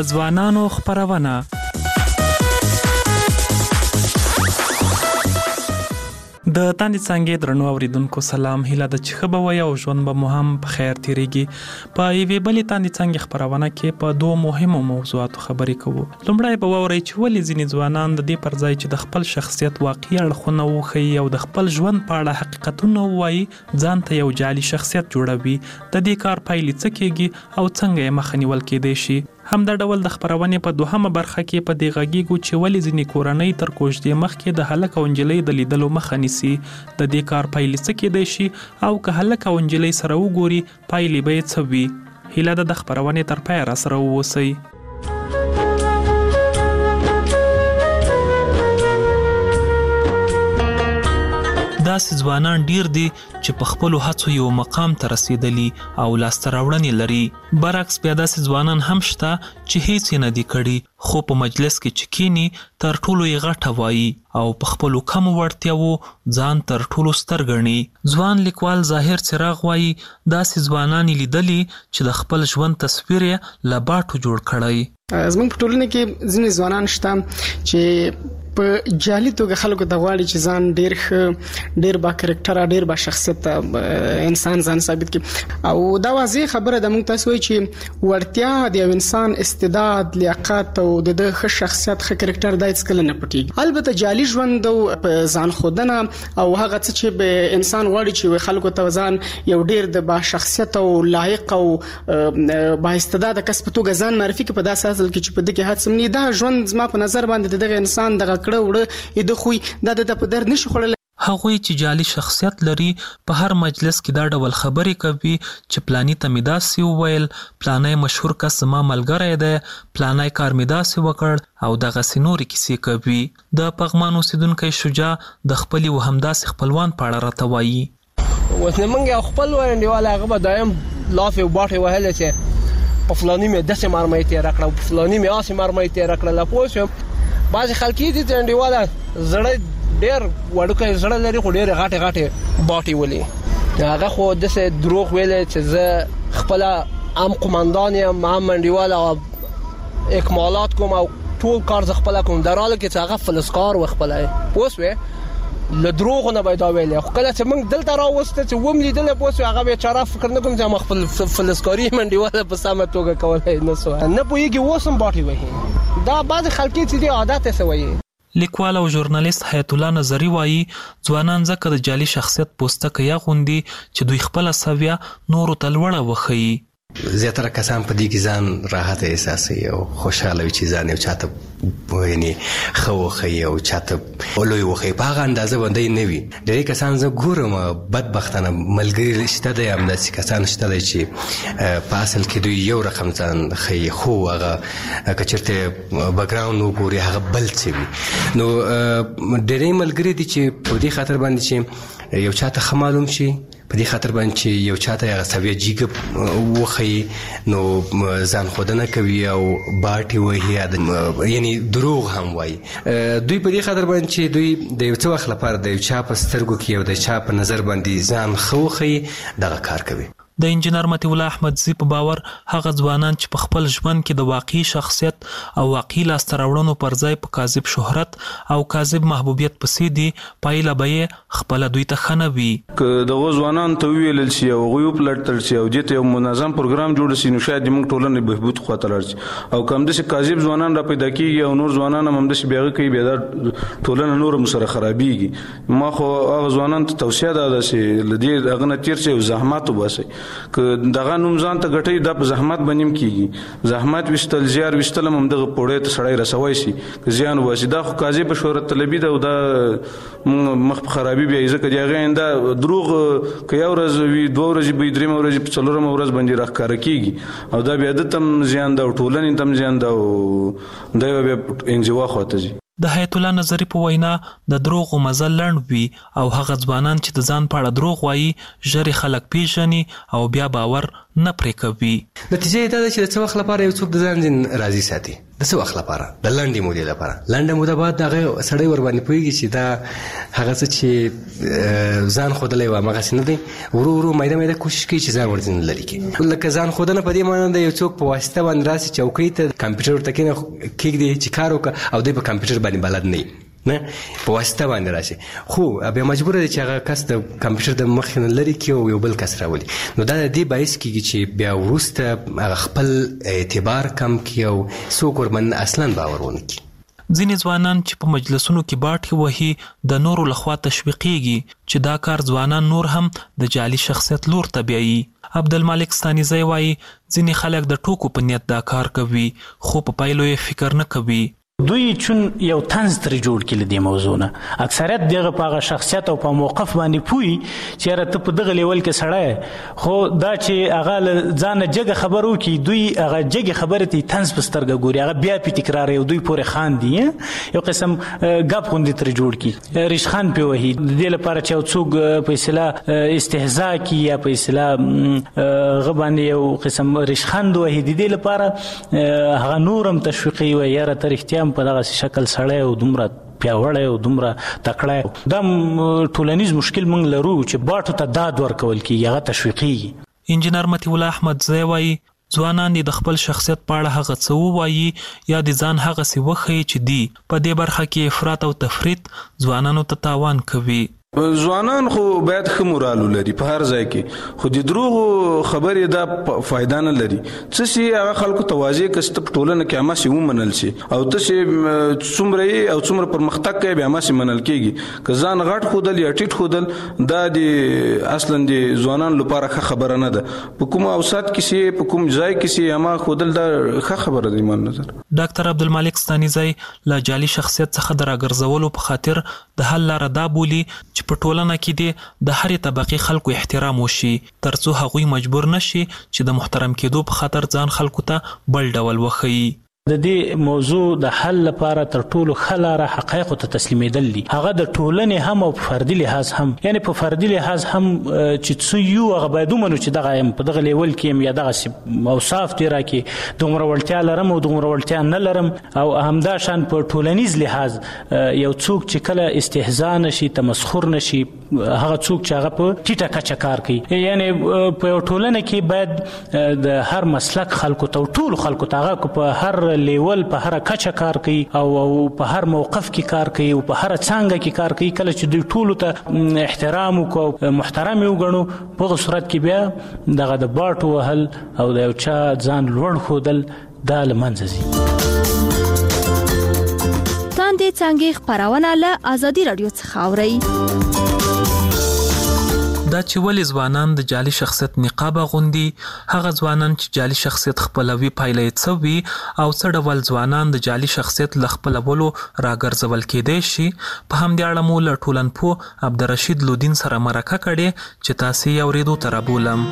ځوانانو خپرونه. د تاندې څانګې درنو اوریدونکو سلام، هیله ده چې ښه به وئ او ژوند به مو هم په خیر تیریږي. په یوې بلې تاندې څانګې خپرونه کې په دوه مهمو موضوعاتو خبرې کوو. لومړی به واورئ چې ولې ځینې ځوانان د دې پر ځای چې د خپل شخصیت واقعي اړخونه وښیي او د خپل ژوند په اړه حقیقتونه ووایي، ځان ته یو جعلي شخصیت جوړوي. د دې کار پایلې څه کیږي او څنګه یې مخه نیول کیدای شي؟ همدا ډول د خپرونې په دوهمه برخه کې په دې غږیږو چې ولې ځینې کورنۍ تر کوژدې مخکې د هلک او نجلۍ د لیدلو مخه نیسي. د دې کار پایلې څه کیدای شي او که هلک او نجلۍ سره وګوري پایلې به یې څه وي؟ هیله ده د خپرونې تر پایه راسره واوسئ. داسې ځوانان ډیر دي چې په خپلو هڅو یو مقام ته رسیدلی او لاسته راوړنې لري. برعکس بیا داسې ځوانان هم شته چې هیڅ یې نه دي کړي، خو په مجلس کې چې کینی تر ټولو یې غټه وایي او په خپلو کمو وړتیاوو ځان تر ټولو ستر ګڼي. ځوان لیکوال ظاهر څراغ وایي داسې ځوانان یې لیدلي چې د خپل ژوند تصویر یې له باټو جوړ کړی. زموږ په ټولنه کې ځینې ځوانان شته چې په جعلي توګه خلکو ته غواړي چې ځان ډیر ښه، ډیر با کرکټره، ډیر با شخصیت انسان ځان ثابت کړي. او دا واضح خبره ده، موږ تاسو وایي چې وړتیا د یو انسان استعداد، لیاقت او د ښه شخصیت، ښه کرکټر دا هیڅ کله نه پټیږي. البته جعلي ژوند او ځان ښودنه او هغه څه چې به انسان غواړي چې خلکو ته ځان یو ډیر د با شخصیت او لایق او با استعداد کس په توګه ځان معرفي کړي، په داسې حال کې چې په دغه حادثه نه دا ژوند زما په نظر باندې دغه انسان دغه کړه وړه د خوې د په در نشي خړل. هغوی چې جعلي شخصیت لري په هر مجلس کې دا ډول خبرې کوي چې پلانی ته مې داسې وویل، پلانی مشهور کس زما ملګری دی، پلانی کار مې داسې وکړ او دغسې نورې کیسې کوي. د پغمان اوسیدونکی شجاع د خپلې و همداسې خپلوان په اړه راته وایي. اوس نه موږ یو خپل وړاندیواله هغه به دایم لافې او باټې وهلې چې په فلاني مې داسې مرمۍ تېره کړه، په فلاني مې هسې مرمۍ تېره کړله. پوه شوم بعضې خلک یې دي چې انډیواله زړه ډېر وړوکی زړه لري خو ډېرې غټې غټې باټې ولي. هغه خو داسې دروغ ویلی چې زه خپله هم قمندان یم، هم انډیواله اکمالات کوم او ټول کار زه خپله کوم، در حاله کې چې هغه فلسکار و خپله. پوه شوې له دروغو نه به یې دا ویلی. خو کله چې موږ دلته راوسته چې وم لیدلی، پوه شوې هغه بیچاره فکر نه کوم چې ما خپل فلسکاري انډیواله په سمه توګه کولی نه سو، نه پوهېږي اوس هم باټې وهي. دا بعضې خلک چې دي عادت یې څه وایي. لیکوال او ژورنالیست حیات الله نظري وایي ځوانان ځکه د جعلي شخصیت پوستکی اغوندي چې دوی خپله سویه نورو ته لوړه وښیي. زیاتره کسان په دې کې ځان راحت احساسوي او خوشاله وي چې ځان یو چاته یعنې ښه وښیي او چاته لوی وښیي، په هغه اندازه باندې نه وي. ډېری کسان زه ګورم بدبختانه ملګري شته دی، همداسې کسان شته دی چې په اصل کې دوی یو رقم ځان ښیي، خو هغه که چېرته بیکګراونډ وګوري هغه بل څه وي. نو ډېری ملګري دي چې په دې خاطر باندې چې یو چاته ښه معلوم شي، په دې خاطر باندې چې یو چاته هغه سویه جیګه وښیي، نو ځان ښودنه کوي او باټې وهي، یعنې دروغ هم وایي. دوی په دې خاطر باندې چې دوی د یو څه وخت لپاره د یو چا په سترګو کې او د چا په نظر باندې ځان ښه وښیي، دغه کار کوي. د انجینر مطیع الله احمدزي په باور هغه ځوانان چې په خپل ژوند کې د واقعي شخصیت او واقعي لاسته راوړنو پر ځای په کاذب شهرت او کاذب محبوبیت پسې دي، پایله به یې خپله دوی ته ښه نه وي. که دغه ځوانانو ته وویلل شي او هغوی وپلټل شي او دې ته یو منظم پروګرام جوړ شي، نو شاید زموږ ټولنې بهبود خواته لاړ شي. او که همداسې کاذب ځوانان را پیدا کېږي او نور ځوانان هم همداسې بیا هغه کوي، بیا دا ټولنه نور هم سره خرابېږي. ما خو هغه ځوانانو ته توصیه دا ده چې له دې هغه نه تېر شي او زحمت وباسئ. که دغه نوم ځان ته ګټئ، دا په زحمت باندې هم کېږي. زحمت ویستل، زیار ویستل هم همدغه پوړۍ ته سړی رسوی شي که زیان وباسي. دا خو کاذبه شهرت طلبي ده او دا مخ په خرابي بیایي، ځکه د هغې آینده دروغ که یو ورځ وي، 2 ورځې به وي، 3 ورځې په 4مه ورځ باندې راښکاره کېږي او دا بیا ده ته هم زیان ده او ټولنې ته هم زیان ده او دا به بیا انزوا خواته ځي. د حیات الله نظري په وینا د دروغو مزل لنډ وي او هغه ځوانان چې د ځان په اړه دروغ وایي ژر خلک پیژني او بیا باور نه پرې کوي. نتیجه دا ده چې د څه وخت لپاره یو څوک د ځان راضي ساتي، د څه وخت لپاره، د لنډې مودې لپاره. لنډه موده بعد هغه سړی ور باندې پوهېږي چې دا هغه څه چې ځان ښودلی و همغسې نه دی، ورو ورو میده میده کوشش کوي چې ځان ورځنې لرې کړي. لکه ځان ښودنه په دې معنی ده یو څوک په واسطه باندې راسي چوکۍ ته کمپیوټر ورته کېږدي چې کار وکړه او دوی په کمپیوټر باندې بلد نه وي، نه په واسطه باندې راشي، خو بیا مجبوره دی چې هغه کس د کمپیوټر د مخې نه لرې کړي او یو بل کس راولي. نو دا د دې باعث کېږي چې بیا وروسته هغه خپل اعتبار کم کړي او څوک ورباندې اصلا باور ونه کړي. ځینې ځوانان چې په مجلسونو کې باټې وهي د نورو لخوا تشویقېږي چې دا کار ځوانان نور هم د جعلي شخصیت لور ته بیایي. عبدالمالک ستانیزی وایي ځینې خلک د ټوکو په نیت دا کار کوي خو په پایلو یې فکر نه کوي. دوی چون یو طنز ترې جوړ کړي له دې موضوع نه، اکثریت دغه په هغه شخصیت او په موقف باندې پوهي چې یاره ته په دغه لیول کې سړی، خو دا چې هغه له ځانه جګه خبر وکړي، دوی هغه جګې خبرې ته طنز په سترګه ګوري، هغه بیا پې تکراروي او دوی پورې خاندي، یو قسم ګپ غوندې ترې جوړ کړي، ریشخند پې وهي د دې لپاره چې یو څوک په اصطلاح استهزا کړي یا په اصطلاح هغه باندې یو قسم ریشخند وهي، د دې لپاره هغه نور هم تشویقي وي یاره ته رښتیا په دغه شکل سړی او دومره پیاوړی او دومره تکړه. دا ټولنیز مشکل موږ لرو چې باټو ته داد ورکول کېږي، هغه تشویقېږي. انجینر مطیع الله احمدزی وایي ځوانان د خپل شخصیت په اړه هغه څه ووایي یا د ځان هغسې وښیي چې دی په دې برخه کې افراط او تفریط ځوانانو ته تاوان کوي. ځوانان خو باید ښه مورال ولري په هر ځای کې، خو د دروغو خبرې دا فایده نه لري. څه چې هغه خلکو ته واضح کړه چې په ټولنه کې هماسې ومنل شي او ته چې څومره یې او څومره پرمختګ کوې بیا هماسې منل کېږي. که ځان غټ ښودل یا ټیټ ښودل دا د اصلا د ځوانانو لپاره ښه خبره نه ده. په کوم اوسط کې سي په کوم ځای کې سي هما ښودل دا ښه خبره ده ایمان نظر. ډاکټر عبدالمالک ستانیزی له جعلي شخصیت څخه د راګرځولو په خاطر د حل لاره دا بولي چې په ټولنه کې د هرې طبقې خلکو احترام وشي ترڅو هغوی مجبور نشي چې د محترم کېدو په خاطر ځان خلکو ته بل ډول وښیي. د دې موضوع د حل لپاره تر ټولو ښه لاره حقایقو ته تسلیمېدل دي، هغه د ټولنې هم او په فردي لحاظ هم، یعنې په فردي لحاظ هم چې څه یو هغه باید ومنو چې دغه یم په دغه لیول کې یم یا دغسې اوصاف دې راکړي دومره وړتیا لرم او دومره وړتیا نه لرم، او همدا شان په ټولنیز لحاظ یو څوک چې کله استهزا نشي تمسخر نشي، هغه څوک چې هغه په ټیټه کچه کار کوي، یعنې په یو ټولنه کې باید د هر مسلک خلکو ته او ټولو خلکو ته هغه په هر لیول په هر کچه کار کوي او په هر موقف کې کار کوي او په هر څانګه کې کار کوي، کله چې دوی ټولو ته احترام وکړو محترم یې وګڼو په هغه صورت کې بیا دغه د باټو وهل او د یو چا ځان لوړ ښودل دا له منځه ځي. تاندې څانګې خپرونه له ازادي راډیو څخه اورئ. دا چې ولې ځوانان د جعلي شخصیت نقاب اغوندي، هغه ځوانان چې جعلي شخصیت خپلوي پایله یې څه وي او څه ډول ځوانان د جعلي شخصیت له خپلولو راګرځول کېدای شي، په همدې اړه مو له ټولنپوه عبدالرشید لودین سره مرکه کړې چې تاسې یې اورېدو ته رابولم.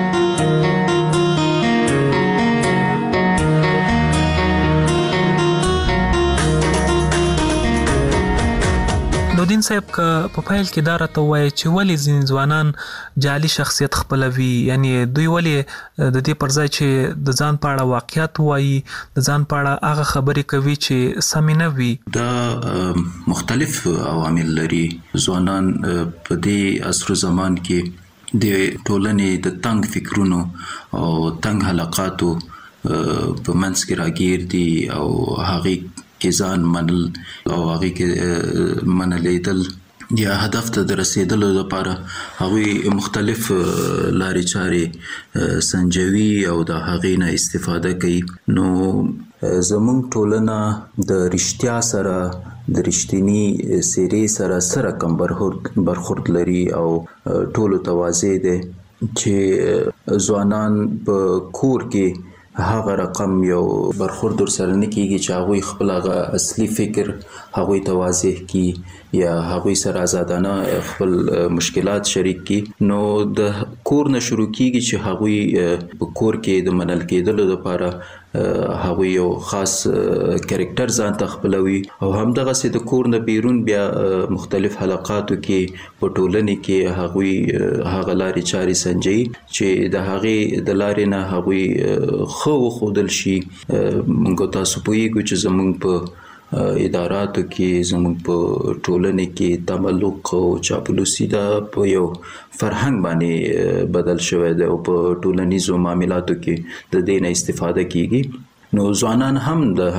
لودین صاحب که په پیل کې دا راته ووایي چې ولې ځینې ځوانان جعلي شخصیت خپلوي، یعنې دوی ولې د دې پر ځای چې د ځان په اړه واقعیت وایي د ځان په اړه هغه خبرې کوي چې سمې نه وي؟ دا مختلف عوامل لري. ځوانان په دې عصر زمان کې د ټولنې د تنګ فکرونو او تنګ حلقاتو په منځ کې راګیر دي او هغې کې ځان منل او هغې کې منلیدل یا هدف ته د رسیدلو لپاره هغوی مختلف لارې چارې سنجوي او د هغې نه استفاده کوي. نو زموږ ټولنه د رښتیا سره د رښتینی څېرې سره کم برخورد لري او ټولو ته واضح دی چې ځوانان په کور کې هغه رقم یو برخورد ورسره نه کېږي چې هغوی خپل هغه اصلي فکر هغوی ته واضح کړي یا هغوی سره آزادانه خپل مشکلات شریک کړي. نو د کور نه شروع کېږي چې هغوی په کور کې د منل کېدلو لپاره هغه یو خاص کریکټر ځان ته خپلوي او همدغه سي د کور نه بیرون بیا مختلف حلقاتو کې په ټولنې کې هغه لارې چارې سنجي چې د هغه د لارې نه هغه خو خودل شي. موږ تاسو پوهیږو چې زموږ په اداراتو کې زموږ په ټولنې کې تملق او چاپلوسي دا په یو فرهنګ باندې بدل شوی دی او په ټولنیزو معاملاتو کې د دې نه استفاده کیږي. نو ځوانان هم د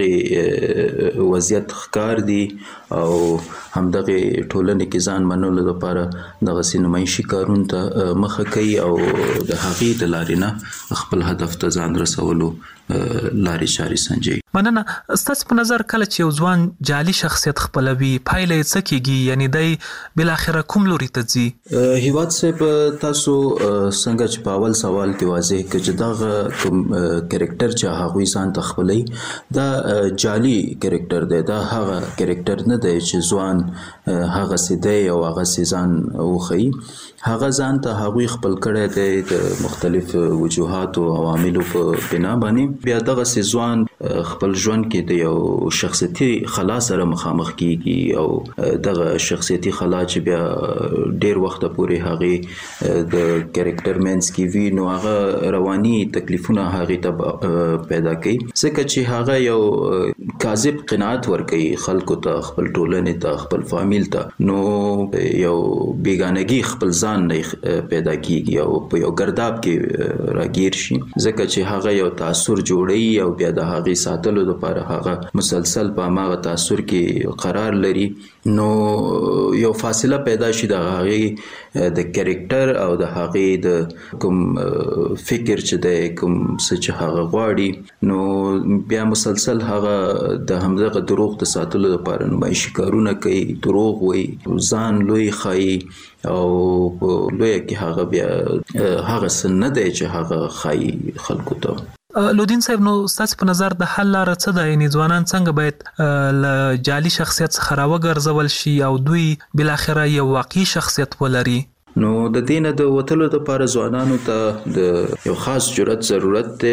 همدغه وضعیت ښکار دي او همدغه ټولنې کې ځان منلو لپاره دغه سینمایشي کارونو ته مخه کوي او د هغې د لارې نه خپل هدف ته ځان رسولو لارې چارې سنجوي. مننه. ستاسو په نظر کله چې یو ځوان جعلي شخصیت خپلوي پایله یې څه کیږي؟ یعنی دی بالاخره کوم لوري ته ځي؟ هیواد صاحب تاسو څنګه چې په اول سوال کې واضح کړ چې دغه کوم کریکټر چې هغوی ځان ته خپلوي دا جعلي کریکټر دی، دا هغه کریکټر نه دی چې ځوان هغه سي دی او هغه سي ځان وښيي. هغه ځان ته هغوی خپل کړی دی د مختلف وجوهاتو او عواملو په بنا باندې. بیا دغه سي ځوان خپل ژوند کې د یو شخصیتي خلا سره مخامخ کیږي او دغه شخصیتي خلا چې بیا ډیر وخت پورې هغه د کریکټر مینس کې وی نو هغه رواني تکلیفونه هغه ته پیدا کوي ځکه چې هغه یو کاذب قناعت ورکوي خلکو ته، خپل ټولنې ته، خپل فامیل ته. نو یو بیگانگی خپل ځان نه پیدا کیږي او په یو ګرداب کې راګیر شي ځکه چې هغه یو تاثر جوړي او بیا د هغه ساتلو لپاره هغه مسلسل په هغه تاثر کې قرار لري. نو یو فاصله پیدا شي د هغه د کریکټر او د هغه د کوم فکر چې د کوم څه چې هغه غواړي نو بیا مسلسل هغه د همدغه دروغ د ساتلو لپاره نمایشي کارونه کوي، دروغ وایي، ځان لوی ښایي او لوی کې هغه بیا هغه څه نه دی چې هغه ښایي خلکو ته. لودین صاحب نو ستاسو په نظر د حل لاره څه ده؟ یعنی ځوانان څنګه باید له جعلي شخصیت څخه راوګرځول شي او دوی بالاخره یو واقعي شخصیت ولري؟ نو د دې نه د وتلو لپاره ځوانانو ته د یو خاص جرأت ضرورت دی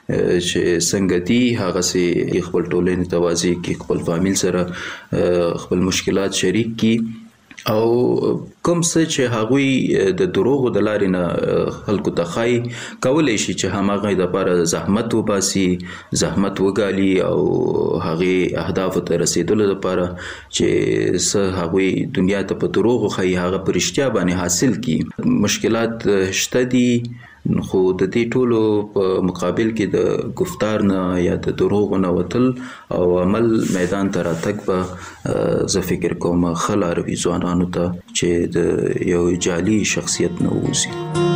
چې څنګه دي هغه سي خپل ټولنې ته واضح کړي، خپل فامیل سره خپل مشکلات شریک کړي او کوم څه چې هغوی د دروغو د لارې نه خلکو ته ښایي کولی شي چې هماغه دپاره زحمت وباسي، زحمت وګالي او هغې اهدافو ته رسېدلو لپاره چې څه هغوی دنیا ته په دروغو ښایي هغه په رښتیا باندې حاصل کړي. مشکلات شته دي خو د دې ټولو په مقابل کې د گفتار نه یا د دروغو نه وتل او عمل میدان ته راتګ به زه فکر کوم ښه لاره وي ځوانانو ته چې د یو جعلي شخصیت نه ووځي.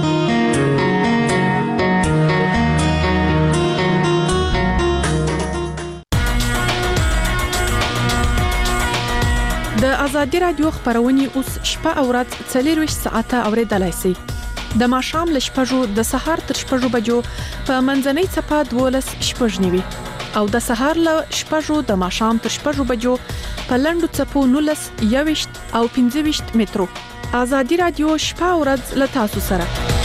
د ازادي رادیو خبرونه اوس شپه او ورځ 24 ساعته اوریدلای شئ. د ماښام له 6 د سهار تر 6 بجو په منځنۍ څپه 12 شپږ نیوي او د سهار له 6 د ماښام تر 6 بجو په لنډو څپو 19 21 او 25 مترو. ازادي رادیو شپه او ورځ له تاسو سره.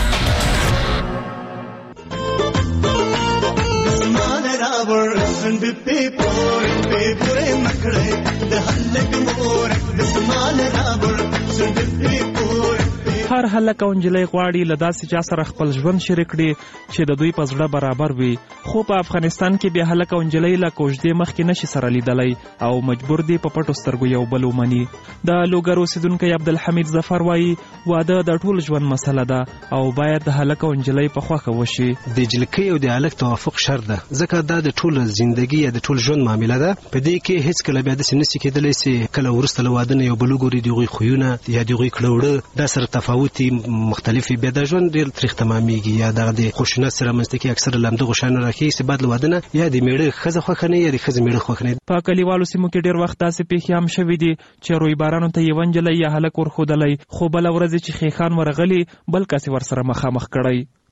هر هلک او نجلۍ غواړي له داسې چا سره خپل ژوند شریک کړي چې د دوی په زړه برابر وي، خو په افغانستان کې بیا هلک او نجلۍ له کوژدې مخکې نشي سره لیدلی او مجبور دي په پټو سترګو یو بل ومني. د لوګر اوسیدونکی عبدالحمید ظفر وایي واده د ټول ژوند مسله ده او باید د هلک او نجلۍ په خوښه وشي. د جلکۍ او د هلک توافق شرط ده ځکه دا د ټول ژوندګي یا د ټول ژوند معامله ده. په دې کې هیڅ کله بیا داسې نشي کېدلی چې کله وروسته له واده نه یو بل وګوري د هغوی خویونه یا د هغوی کړه دا سره تفاوتي مختلفي بیا د ژوند ډېر تریخ تمامېږي یا دغه د خشونت سره منځته کې اکثره له همدغو شیانو راښیي چې بعد له واده نه یا د میړه ښځه خوښه نه یا د ښځې میړه خوښ نه. په کلیوالو سیمو کې ډېر وخت داسې پیښې هم شوي دي چې رویبارانو ته یوه نجلۍ یا هلک ورښودلی خو بله ورځ چې خیخان ورغلي بل کس ورسره مخامخ کړی.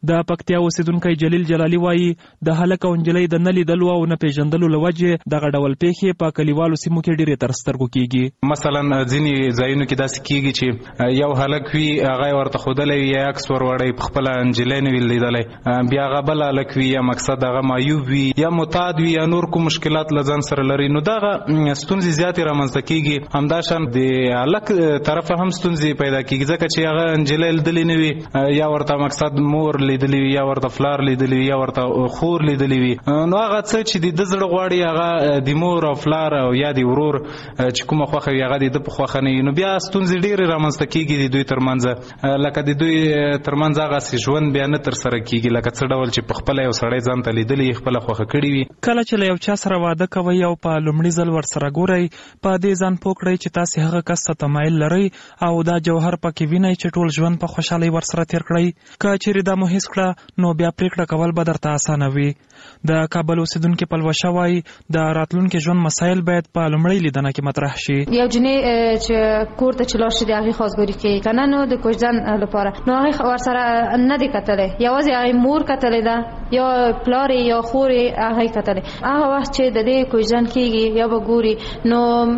د پکتیا اوسیدونکو جلیل جلالی وایي د هلک او نجلۍ د نه لیدلو او نه پیژندلو لوجه دغه ډول پیښې په کلیوالو سیمو کې ډېرې تر سترګو کیږي. مثلا ځینې ځایونو کې داسې کیږي چې یو هلک وي هغه ورته ښودلی وي یا عکس وروړی په خپله نجلۍ نه وي لیدلی، بیا هغه بل هلک وي یا مقصد هغه معیوب وي یا معتاد وي یا نور کوم مشکلات له ځان سره لري، نو دغه ستونزې زیاتې رامنځته کیږي. همداشان د هلک طرفه هم ستونزې پیدا کیږي ځکه چې هغه نجلۍ لیدلې نه وي یا ورته مقصد مور لیدلی وي یا ورته فلار لیدلی وي یا ورته خور لیدلی وي، نو هغه څه چې د زړه غواړي هغه د مور او فلار او یا د ورور چې کومه خوښه وي هغه د په خوښه نه وي، نو بیا ستونزې ډېرې رامنځته کیږي د دوی ترمنځ، لکه د دوی ترمنځ هغه ژوند بیا نه ترسره کیږي لکه څه ډول چې په خپله یو سړی ځان ته لیدلی خپله خوښه کړې وي. کله چې له یو چا سره واده کوئ او په لومړي ځل ورسره ګورئ په دې ځان پوه کړئ چې تاسې هغه کس ته تمایل لرئ او دا جوهر پکې وینئ چې ټول ژوند په خوشحالۍ ورسره تیر کړئ. که چیرې دا مو هېڅ کړه نو بیا پرېکړه کول به درته اسانه وي. د کابل اوسیدونکي پلوشه وایي د راتلونکي ژوند مسایل باید په لومړۍ لیدنه کې مطرح شي. یو جنې چې کور ته چې لاړ شي د هغې خواستګاري کوي که نه، نو د کوژدن لپاره نو هغې ورسره نه دی کتلی، یوازې هغې مور کتلی ده یا پلار یا خور هغې کتلی. هغه وخت چې د دې کوژدن کېږي یا به ګوري نو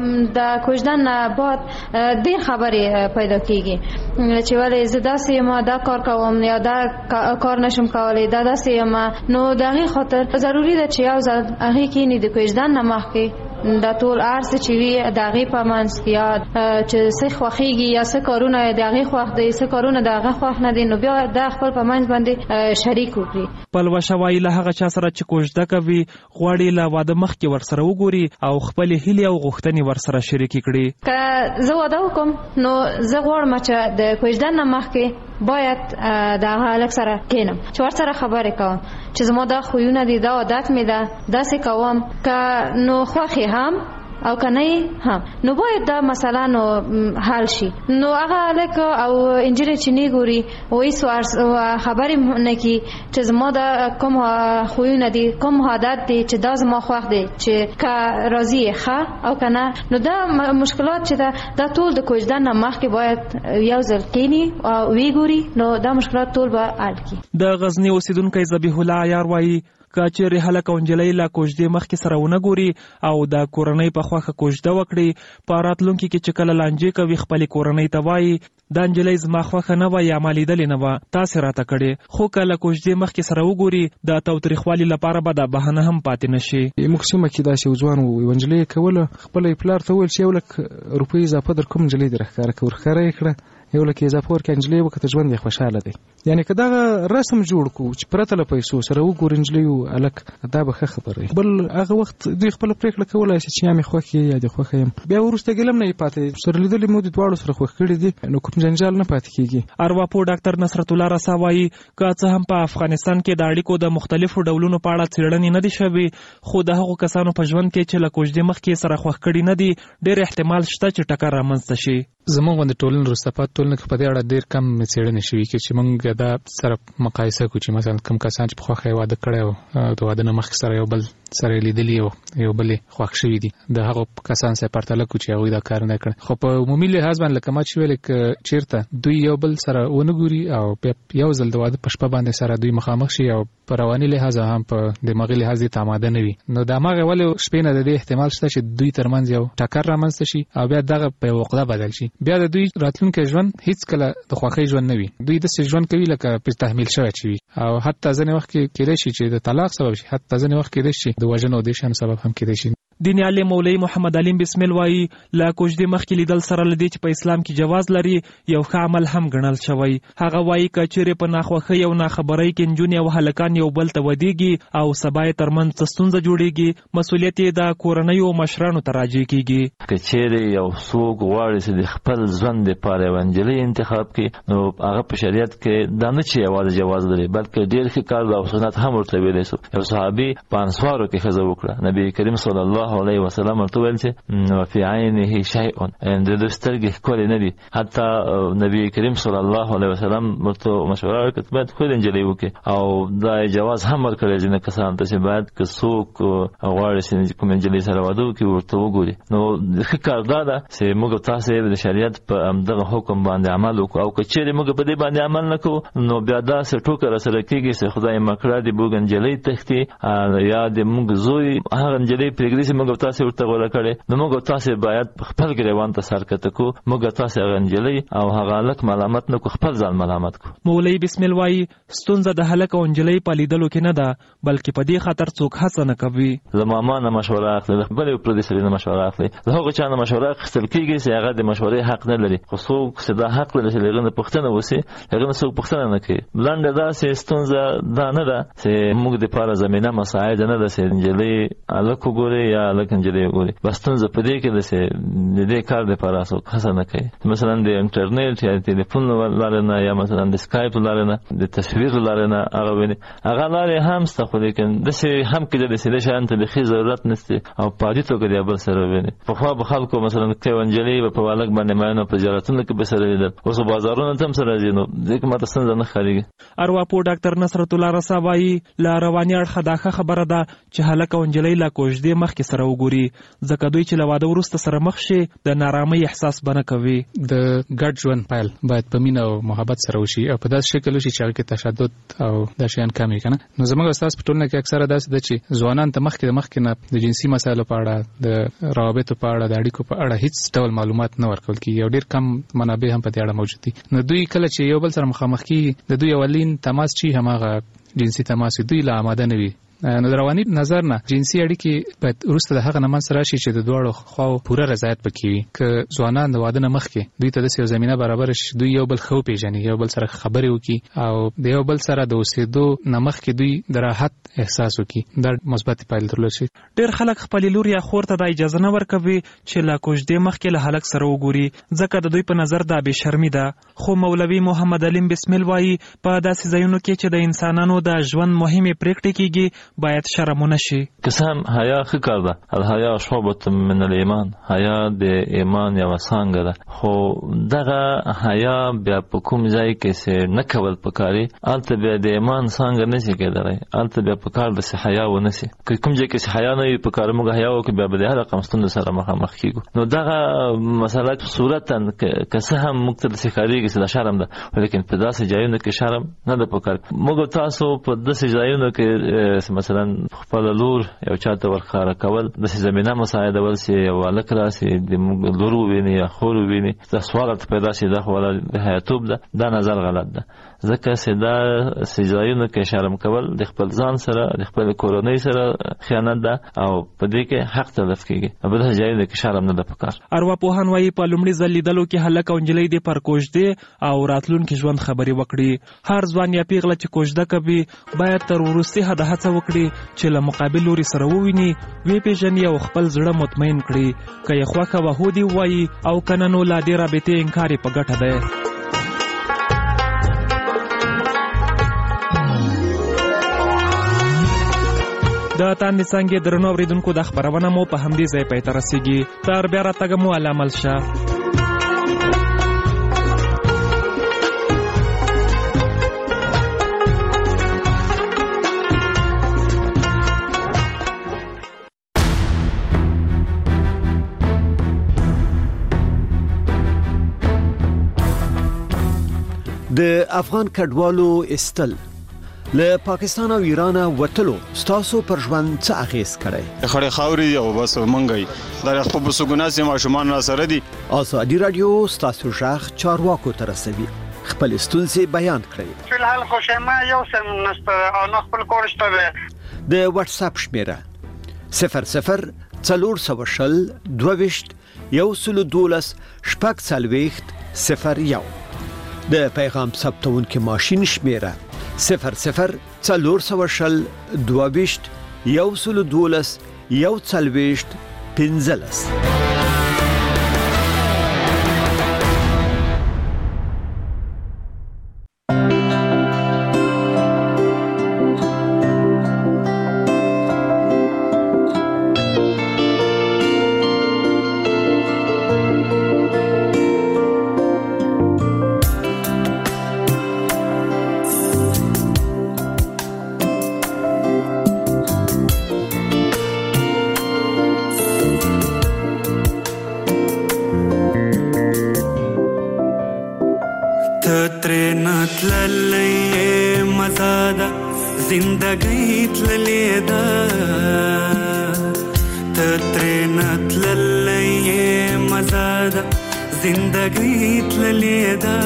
د کوژدن نه بعد ډېر خبرې پیدا کېږي چې ولې زه داسې یم دا کار کوم یا دا کار نشم کولی دا داسې یم، نو د هغې خاطر ضروري ده چې یو ځل هغې کښېني د کوژدن نه مخکې دا ټول هر څه چې وي د هغې په منځ کې یا چې څه خوښېږي یا څه کارونه د هغې خوښ دی څه کارونه د هغه خوښ نه دي، نو بیا دا خپل په منځ باندې شریک وکړي. پلوشه وایي له هغه چا سره چې کوژده کوي غواړي له واده مخکې ورسره وګوري او خپلې هیلې او غوښتنې ورسره شریکې کړي. که زه واده وکړم نو زه غواړم چې د کوژدن نه مخکې باید د هغه هلک سره کښېنم چې ورسره خبرې کوم چې زما دا خویونه دي دا عادت مې ده داسې کوم، که نو خوښ هم او که نه هم نو باید دا مسله نو حل شي. نو هغه هلک او نجلۍ چې نه ګوري او هېڅ خبرې نه کوي چې زما دا کوم خویونه دي کوم عادت دی چې دا زما خوښ دی چې که راضي یې ښه او که نه، نو دا مشکلات چې دا ټول د کوژدن نه مخکې باید یو ځل کښېني او ویې ګوري، نو دا مشکلات ټول به حل کړي. د غزني اوسیدونکی ذبیح الله عیار وایي که چیرې هلک او نجلۍ له کوژدې مخکې سره ونه ګوري او د کورنۍ په خوښه کوژده وکړي په راتلونکي کې چې کله لانجې کوي خپلې کورنۍ ته وایي دا نجلۍ زما خوښه نه وه یا ما لیدلې نه وه تاسې راته کړې، خو که له کوژدې مخکې سره وګوري د تاوتریخوالي لپاره به دا بهانه هم پاتې نه شي. موږ سیمه کې داسې یو ځوان و یوه نجلۍ یې کوله خپله یې پلار ته وویل چې 1 لک روپۍ اضافه در کوم نجلۍ دې راښکاره کړه، ورښکاره یې کړه 1 لک اضافه ورکړه نجلۍ وکړه ژوند یې خوشحاله دی. یعنې که دغه رسم جوړ کړو چې پرته له پیسو سره وګوري نجلۍ او هلک دا به ښه خبره وي. بل هغه وخت دوی خپله پرېکړه کولی شي چې یا مې خوښ یې یا دې خوښه یم، بیا وروسته ګیلم نه یې پاتې سره لیدلې مو د دواړو سره خوښ کړي دي نو کوم جنجال نه پاتې کېږي. ارواپوه ډاکټر نصرت الله رسا وایي که څه هم په افغانستان کې د اړیکو د مختلفو ډولونو په اړه څېړنې نه دي شوې، خو د هغو کسانو په ژوند کې چې له کوژدې مخکې سره خوښ کړي نه دي ډېر احتمال شته چې ټکر رامنځته شي. زموږ غوندې ټولنې وروسته پاتې ټولنه کې په دې اړه ډېر کم څېړنې شوي چې موږ دا سره مقایسه کړو چې مثلا کوم کسان چې په خوښه یې واده کړی او د واده نه مخکې سره یو بل سره یې لیدلي او یو بل یې خوښ شوي دي د هغو کسان سره پرتله کړو چې هغوی دا کار نه کړی. خو په عمومي لحاظ باندې لکه ما چې ویلې که چېرته دوی یو بل سره ونه ګوري او بیا یو ځل د واده په شپه باندې سره دوی مخامخ شي او په رواني لحاظ هم په دماغي لحاظ یې آماده نه وي، نو د هماغې ولې شپې نه د دې احتمال شته چې دوی ترمنځ یو ټکر رامنځته شي او بیا دغه په یوه عقده بدل شي، بیا د دوی راتلونکی ژوند هیڅ کله د خوښۍ ژوند نه وي، دوی داسې ژوند کوي لکه پرې تحمیل شوی چې وي او حتی ځینې وخت کې کېدای شي چې د طلاق سبب شي، حتی ځینې وخت کېدای شي د وژنې او دې شیانو سبب هم کېدای شي. دیني عالم مولوي محمد علیم بسمل وایي له کوژدې مخکې لیدل سره له دې چې په اسلام کې جواز لري یو ښه عمل هم ګڼل شوی. هغه وایي که چیرې په ناخوښۍ او ناخبرۍ کې نجونې او هلکان یو بل ته ودېږي او سبا یې ترمنځ څه ستونزه جوړېږي مسؤلیت یې د کورنیو مشرانو ته راجع کېږي. که چیرې یو څوک غواړي چې د خپل ژوند دپاره یوه نجلۍ انتخاب کړي نو هغه په شریعت کې دا نه چې یوازې جواز لري بلکې ډېر ښه کار او سنت هم ورته ویلی شو. یو صحابي په انصارو کې ښځه وکړه، نبي کریم صلی الله الله علیه وسلم ورته ویل چې وفي عینه شیء ان د سترګې ښکلې نه دي. حتی نبی کریم صلی الله علیه وسلم ورته مشوره ورکړه باید ښکلې نجلۍ وکړي او دا جواز هم ورکړی ځینې کسانو ته چې باید که څوک غواړي چې کومې نجلۍ سره واده وکړي ورته وګوري. نو ښه کار دا ده چې موږ تاسې د شریعت په همدغه حکم باندې عمل وکړو او که چیرې موږ په دې باندې عمل نه کوو نو بیا داسې ټوکه راسره کېږي چې خدای مکړه د موږ نجلۍ تښتي یا د موږ زوی هغه نجلۍ پرېږدي چې موږ تاسې ورته غوره کړې. نو موږ تاسې باید خپل ګریوان ته سر کته کړو، موږ تاسې هغه نجلۍ او هغه هلک ملامت نه کړو، خپل ځان ملامت کړو. مولوي بسم الله وایي ستونزه د هلک او نجلۍ په لیدلو کې نه ده بلکې په دې خاطر څوک هڅه نه کوي. له ماما نه مشوره اخلي، له بلې پردي سړي نه مشوره اخلي، له هغه چا نه مشوره اخیستل کېږي چې هغه د مشورې حق نه لري. خو څوک چې دا حق لري چې له هغه نه پوښتنه وشي هغه نه څوک پوښتنه نه کوي. لنډه داسې ستونزه دا نه ده چې موږ دپاره زمینه مساعده نه ده چې نجلۍ هلک وګوري یا هلک نجلۍ وګوري. بس ستونزه په دې کې ده چې د دې کار دپاره څوک هڅه نه کوي. مثلا د انټرنیټ یا تلیفون لارې نه یا مثلا د سکایپ لارې نه د تصویر لارې نه هغه ویني، هغه لارې هم شته خو لیکن داسې هم کېدلی چې دې شیان ته بیخي ضرورت نشته او په عادي توګه د یو بل سره ویني. پخوا به خلکو مثلا که یو نجلۍ به په هلک باندې مین او په زیارتونو کې به سره لیدل، اوس بازارونو ته هم سره ځي. نو دې کې ماته ستونزه نه ښکارېږي. ارواپوه ډاکټر نصرت الله رسا وایي له رواني اړخه دا ښه خبره ده چې هلک او نجلۍ له کوژدې مخکې سره وګوري، ځکه دوی چې له واده وروسته سره مخ شي د نارامۍ احساس به نه کوي. د ګډ ژوند پیل باید په مینه او محبت سره وشي او په داسې شکل وشي چې هغه کې تشدد او دا شیان کم وي کنه. نو زموږ استاد په ټولنه کې اکثره داسې ده چې ځوانان ته مخکې نه د جنسي مسایلو په اړه، د روابطو په اړه، د اړیکو په اړه هیڅ ډول معلومات نه ورکول کیږي او ډیر کم منابع هم په دې اړه موجود دي. نو دوی کله چې یو بل سره مخامخ کیږي د دوی اولین تماس چې هماغه جنسي تماس دوی لا آماده نه وي. نو د رواني نظر نه جنسي اړیکې باید وروسته د هغه نه منځته راشي چې د دواړو خواو پوره رضایت پکې وي. که ځوانان د واده نه مخکې دوی ته داسې یو زمینه برابره شي دوی یو بل ښه وپېژني، یو بل سره خبرې وکړي او د یو بل سره د اوسېدو نه مخکې دوی د راحت احساس وکړي، دا مثبت پایلې درلود شي. ډېر خلک خپلې لور یا خور ته دا اجازه نه ورکوي چې له کوژدې مخکې له هلک سره وګوري، ځکه د دوی په نظر دا بې شرمي ده. خو مولوي محمد علیم بسمل وایي په داسې ځایونو کې چې د انسانانو د ژوند مهمې پرېکړې کېږي باید شرم نشي. قسم حیا ښه کار ده، الحیا شعبة من الایمان، حیا د ایمان یوه څانګه ده. خو دغه حیا بیا په کوم ځای کې چې نه کول پکاري هلته بیا د ایمان څانګه نشي کېدلی، هلته بیا پکار ده چې حیا ونشي. که کوم ځای کې چې حیا نه وي پکار موږ حیا وکړو بیا به د هر رقم ستونزو سره مخامخ کېږو. نو دغه مسله صورتا که څه هم موږ ته داسې ښکارېږي چې دا شرم ده، لیکن په داسې ځایونو کې شرم نه ده پکار. موږ تاسو په داسې ځایونو کې مثلا خپل لور یو چاته ورخاره کول داسې زمینه مساعده ول چې یو هلک راسي د لور وویني یا خور وویني دا سوال ته پیدا شي دا خو د حیاتوب ده، دا نظر غلط ده. ځکه چې دا ځایونو کې شرم کول د خپل ځان سره د خپل کورنۍ سره خیانت ده او په دې کې حق تلف کېږي. په داسې ځایونو کې شرم نه ده پکار. ارواپوهان وایي په لومړي ځل لیدلو کې هلک او نجلۍ دې پر کوژدې او راتلونکي ژوند خبرې وکړي. هر ځوان یا پیغله چې کوژده کوي باید تر وروستي حده هڅه وکړي چې له مقابل لوري سره وویني، وپېژني او خپل زړه مطمئن کړي. که یې خوښه وه هو دې ووایي او که نه نو لا دې رابطې انکار یې په ګټه دی. د تاندې څانګې درنو اورېدونکو دا خپرونه مو په همدې ځای پای ته رسېږي. تر بیا راتګه مو الله مل شه. د افغان کډوالو استل له پاکستان او ایران وتلو ستاسو پر ژوند څه اغیز کړي؟ خړې خاوري او بس منګي دا خپل بسګونه سي ماشومان را سره دي. ازادي رادیو ستاسو ژغ چارواکو تر رسوي، خپل ستونزې بیان کړئ. فلحال خوشما یو سم نست او نو خپل کورشته د واتس اپ شمیره 00 420 22 شپږ 01 د پیغام ثبتونکو ماشين شمیره 00 420 22 12 15. تللې مزه ده زندګۍ تللې ده ته ترېنه تللې مزه ده زندګۍ تللې ده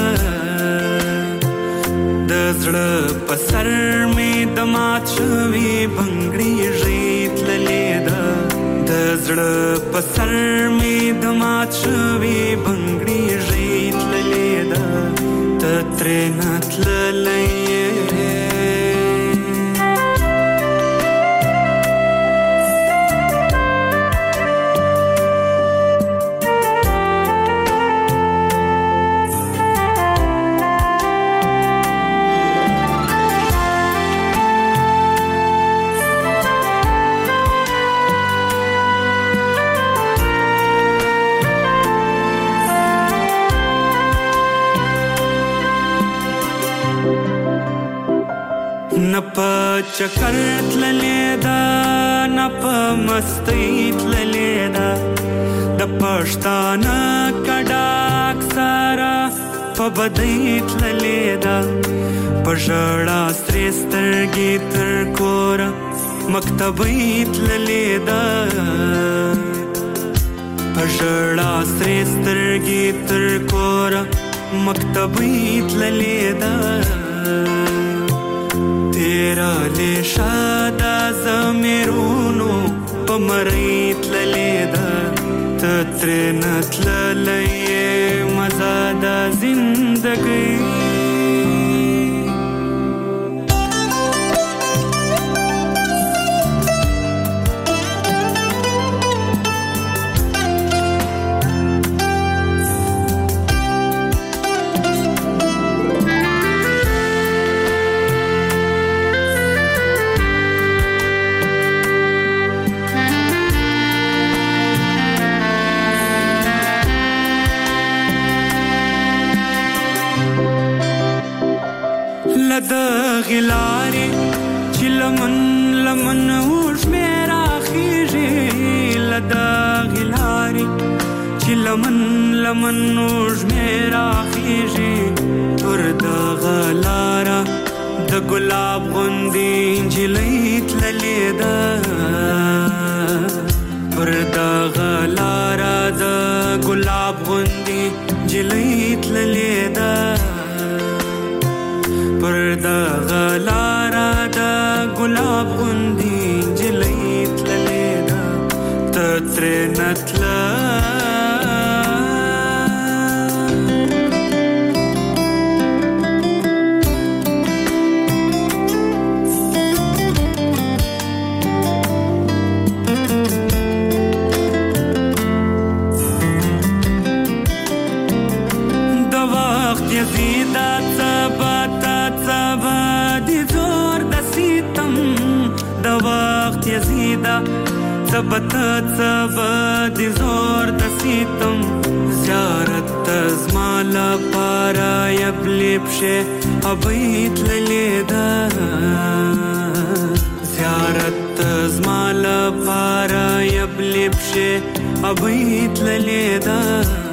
د زړه په سر مې د مات شوي بنګړي ژۍ تللې ده د زړه په سر مې د مات شوي بنګړي ژۍ تللې ده ته ترېنه تللې چکر تللې ده نه په مستۍ تللې ده د پښتانه کډاک سره په بدۍ تللې ده په ژړا سرې سترګې تر کوره مکتبۍ تللې ده په ژړا سرې سترګې تر کوره مکتبۍ تللې ده تیرا لیشا دا زمیرونو پا مریت للیدا تترینت للی مزادا زندگی غلاري چې لمن لمن اوش میرا خیږي لدا غلاري چې لمن لمن اوش میرا خیږي پر دا غلارا د ګلاب غوندي انجلۍ تللې ده پر دا غلارا د ګلاب غوندي انجلۍ تللې ده پر دا غلارا دا گلاب غندی جلی تللی دا تترینه تلا دا وقت یزیده دا وقت یزیدا ثبت ثبت زور د سیتم زیارت زمال پارا یبلب شه ابیت لیدا زیارت زمال پارا یبلب شه ابیت لیدا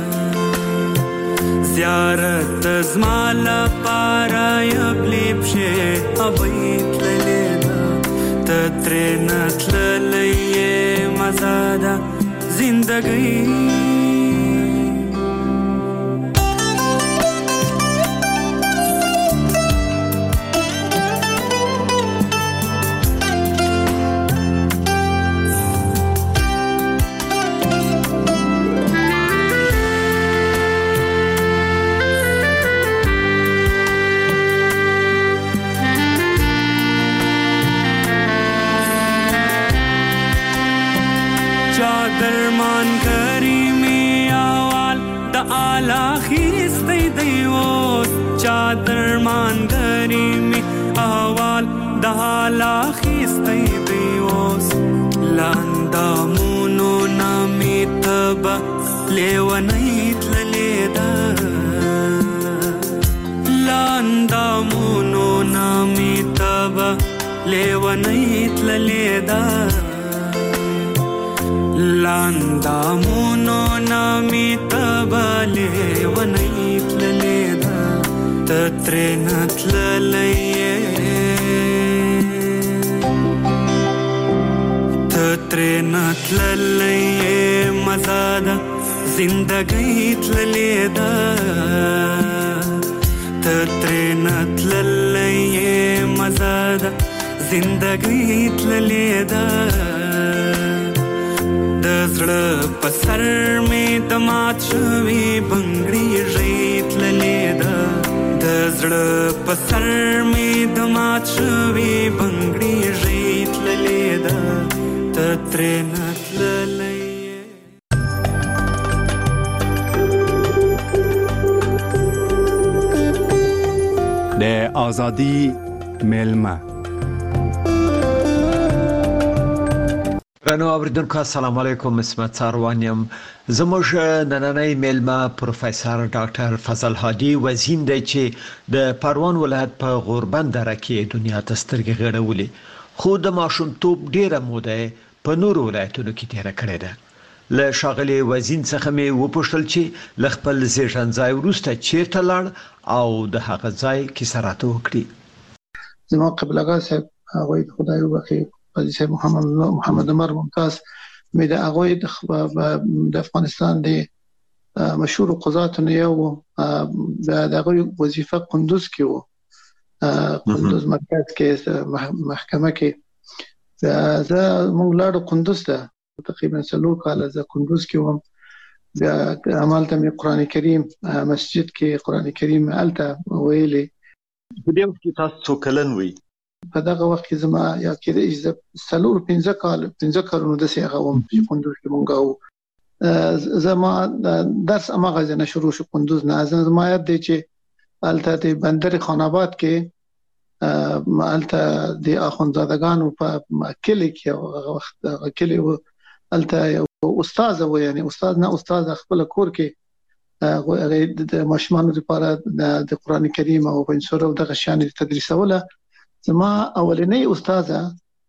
زیارت زمال پارا یبلب شه ابیت لیدا تترینه تللې مزه ده زندګۍ درمان کری می آوال دا آلا خیستی دیوز چادرمان کری می آوال دا آلا خیستی دیوز لاندامونو نامی تبا لیونیت للیدا لاندامونو نامی تبا لیونیت للیدا لاندامونو نامی تبالی ونیت للیدا تترنت للي مزادا زندگی تللی دا تترنت للي مزادا زندگی تللی دا دزړه پسر می دمات شوی بنگړی ریت للی دا دزړه پسر می دمات شوی بنگړی ریت للی دا تترنت للی د آزادی میلمه. رانو اوریدونکو السلام علیکم، اسمت ساروانیم. زموږ نننۍ میلمه پروفیسور ډاکټر فضل هادي وزین دی چې د پروان ولایت په غوربند دره کې دنیا ته سترګې غړولې، خو د ماشومتوب ډیره موده په نورو ولایتونو کې تیره کړې ده. له ښاغلي وزین څخه مې وپوښتل چې له خپل زیږون ځای وروسته چیرته لاړ او د هغه ځای کیسه راته وکړي. زما قبل اغا صاحب هغوی خدای وبخښي قاضي صاحب محمد عمر ممتاز مې د هغوی د افغانستان د مشهور قضاتو یو د هغوی وظیفه قندوز کې و، قندوز مرکز کې محکمه کې. زه موږ لاړو قندوز ته، تقریبا 4 کاله زه قندوز کې وم. بیا همالته مې قرآن کریم مسجد کې قرآن کریم هلته ویلې. په دې وخت کې تاسو څو کلن وئ؟ په دغه وخت کې زما یا کېدای شي 4-5 کالونو داسې هغه وم چې قندوز کې مونږ وو. زما درس هماغه ځای نه شروع شو، قندوز نه. زما یاد دی چې هلته د بندر خان آباد کې هلته د اخوندزادګانو په کلي کې هغه وخت هغه کلي و، هلته یو استاد و، یعنی استاد نه استاد خپل کور کې د ماشومانو لپاره د قرآن کریم او پنځور او دغه شان تدریسوله. زما اولنۍ استاده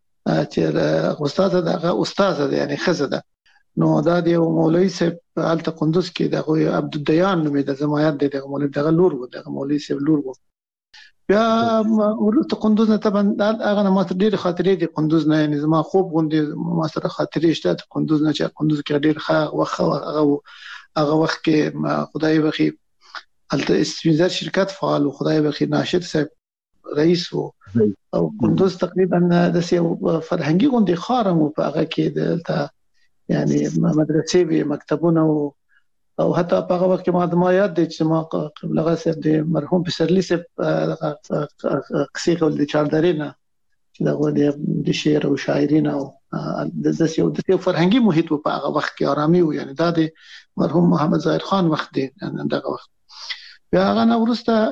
چې استاده دغه استاده ده، یعنی خزه ده، نو دا د مولوی صاحب هلته قندوز کې دغه عبدالدیان نومېده. زما یاد دی دغه مولوی دغه لور و، دغه مولوی صاحب لور و. بیا ورته قندوز نه طبعا هغه نه ماته ډېرې خاطرې دي قندوز نه، یعنی زما خوب غوندې ما سره خاطرې شته قندوز نه، چې قندوز کې ډېر ښه وخت هغه وخت کې خدای بخي هلته سپینزر شرکت فعال و، خدای بخي ناشد صاحب رئیس و، او قندوز تقریبا داسې یو فرهنګي غوندې ښار هم په هغه کې دلته یعنی مدرسې وې، مکتبونه و. او حتی په هغه وخت کې ما یاد دی چې ما قبل هغه صاحب د مرحوم پسرلي صاحب قصې کول د چاردرې نه، چې دغه د شعر او شاعري نه او داسې یو فرهنګي محیط و په هغه وخت کې، آرامي و. یعنی دا د مرحوم محمد ظاهر خان وخت دی دغه وخت. بیا هغه نه وروسته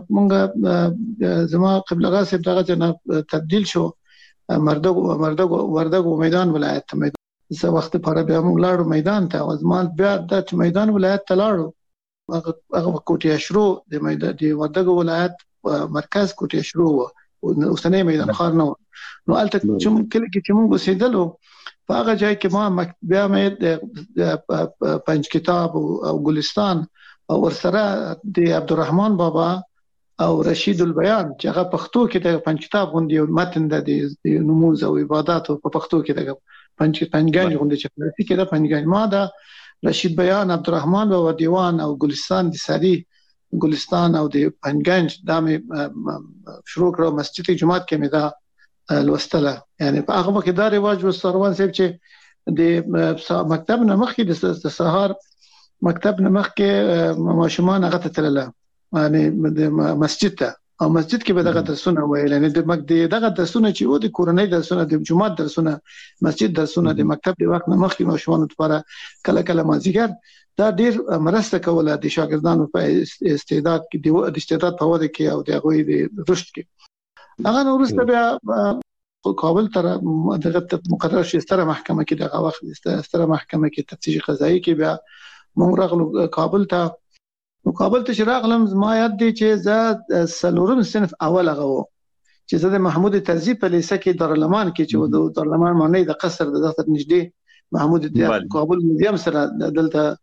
مونږ زما قبل هغه صاحب دغه نه تبدیل شو وردګو میدان ولایت ته. زه وخت لپاره بیا موږ لاړو میدان ته، او زما بیا د میدان ولایت ته لاړو. هغه کوټې اشرو د وردګو ولایت مرکز کوټې اشرو و، اوسنی میدان ښار نه و. نو هلته کله چې موږ اوسېدلو په هغه ځای کې ما بیا مې پنج کتاب او ګلستان او ورسره د عبدالرحمن بابا او رشید البیان چې هغه پښتو کې د پنج کتاب غوندې یو متن د نموز او عبادت په پښتو کې د پنځګانې غوندې چې فارسي کې د پنځګانې ما د رشید بیان، عبدالرحمن بابا دیوان او ګلستان د ساری ګلستان او د پنځګانې دا مې شروع کړو. مسجد جماعت کې مې دا لوستله. یعنی په هغه وخت دا رواج و سروان صاحب چې د مکتب نه مخکې د سهار مکتب نه مخکې ماشومان هغه ته تلله، یعنی د مسجد ته، او مسجد کې به دغه درسونه ویل. یعنی دغه درسونه چې و د کورنۍ درسونه، د جماعت درسونه، مسجد درسونه، د مکتب د وخت نه مخکې ماشومانو لپاره کله کله مازدیګر دا ډېر مرسته کوله د شاګردانو په استعداد کې، د استعداد په وده کې او د هغوی د رشد کې. هغه نه وروسته بیا کابل ته دغه مقرر شي ستره محکمه کې، دغه وخت ستره محکمه کې تفتیش قضایي کې بیا موږ راغلو کابل ته. نو کابل ته چې راغلم زما یاد دی چې زه 4 صنف اول هغه و چې زه د محمود طرزي په لیسه کې دارالمان کې چې د دارالمان معنی د قصر د دفتر نږدې محمود د کابل میوزیم سره دلته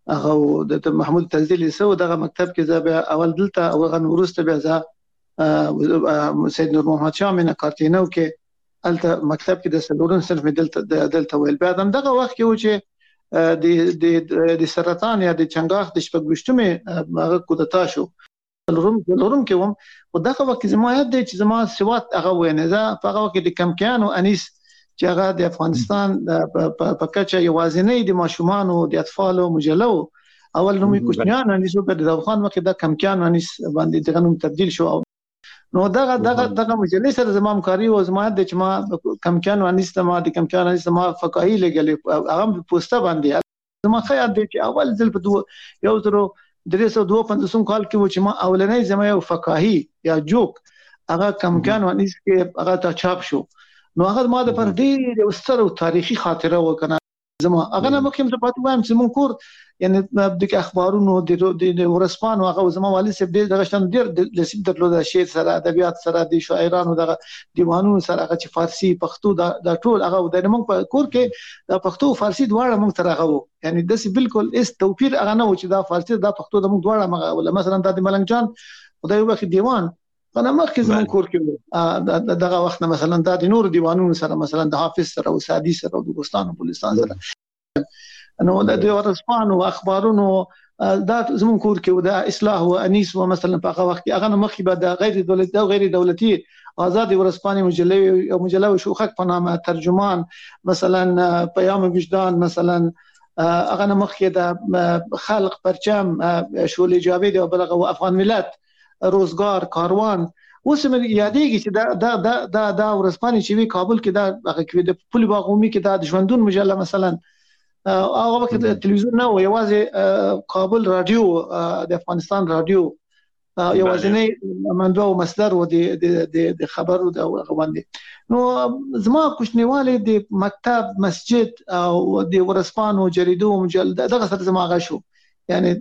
هغه د محمود تنزیلی سو دغه مکتب کې زه به اول دلته او غن ورسته به زه سید نور محمد شاه مینه کارتینو کې الته مکتب کې د سلورن صرف دلته ویل بیا دغه وخت کې و چې د سرطان یا د چنګاښ د شپږشتمه هغه کودتا شو لورم کې وم او دغه وخت زما یاد دی چې زما سوات هغه وینه زه په هغه وخت د کمکیان او انیس چې هغه د افغانستان په کچه یوازینی د ماشومان او د اطفال مجله اول نومي کوچنیان انیس په د افغان وخت د کمکیان انیس باندې دغه نوم تبديل شو نو دغه مجلې سره زمام کاری او زما د چې ما کمکیان انیس ته ما د کمکیان انیس ما فقاهي لګلې هغه پوسټه باندې زما خیال دی چې اول ځل په 1352 کال کې و چې ما اولنۍ زما یو فقاهي یا جوک هغه کمکیان انیس کې هغه ته چاپ شو نو هغه ما د پر ډېر یو ستر تاریخي خاطره وکنه زما هغه نه مخکې ته پاتې وایم چې مونږ کور یعنی د اخبارونو د ورسپانو هغه زما والد صاحب دغه شتن ډېر لسیب درلود شعر سره ادبیات سره د شاعرانو دغه دیوانونو سره هغه چې فارسی پښتو د ټول هغه د موږ په کور کې د پښتو فارسی دواړه موږ سره هغه یعنی د سی بالکل اس توپیر هغه نه و چې دا فارسی د پښتو د موږ دواړه مغه مثلا د ملنګ جان خدای وبخښي دیوان انا مخکې زمون کور کې دغه وخت مثلا د نور دیوانونو سره مثلا د حافظ سره او سادي سره او د ګستان او بلوچستان سره نو د ورسپانو اخبارونو دا زمون کور کې د اصلاح او انیس و مثلا په هغه وخت هغه مخکې به د غیر دولتي او غیر دولتي آزاد ورسپاني مجله او مجله شوخک په نامه ترجمان مثلا پیام وجدان مثلا هغه مخکې د خلق پرچم شولې جاوید او بلغه افغان ملت روزګار کاروان اوس مې یادېږي چې دا ورسپاني چې وی کابل کې دا هغه کې د پولي باغومي کې د ژوندون مجله مثلا هغه وخت تلویزیون نه و یوازې کابل رادیو د افغانستان رادیو یوازې نه منبع او مصدر و د خبرو د غوندې نو زما کوچنیواله د مکتب مسجد او د ورسپانو جریدو مجله دغه سره زما غشو یعنی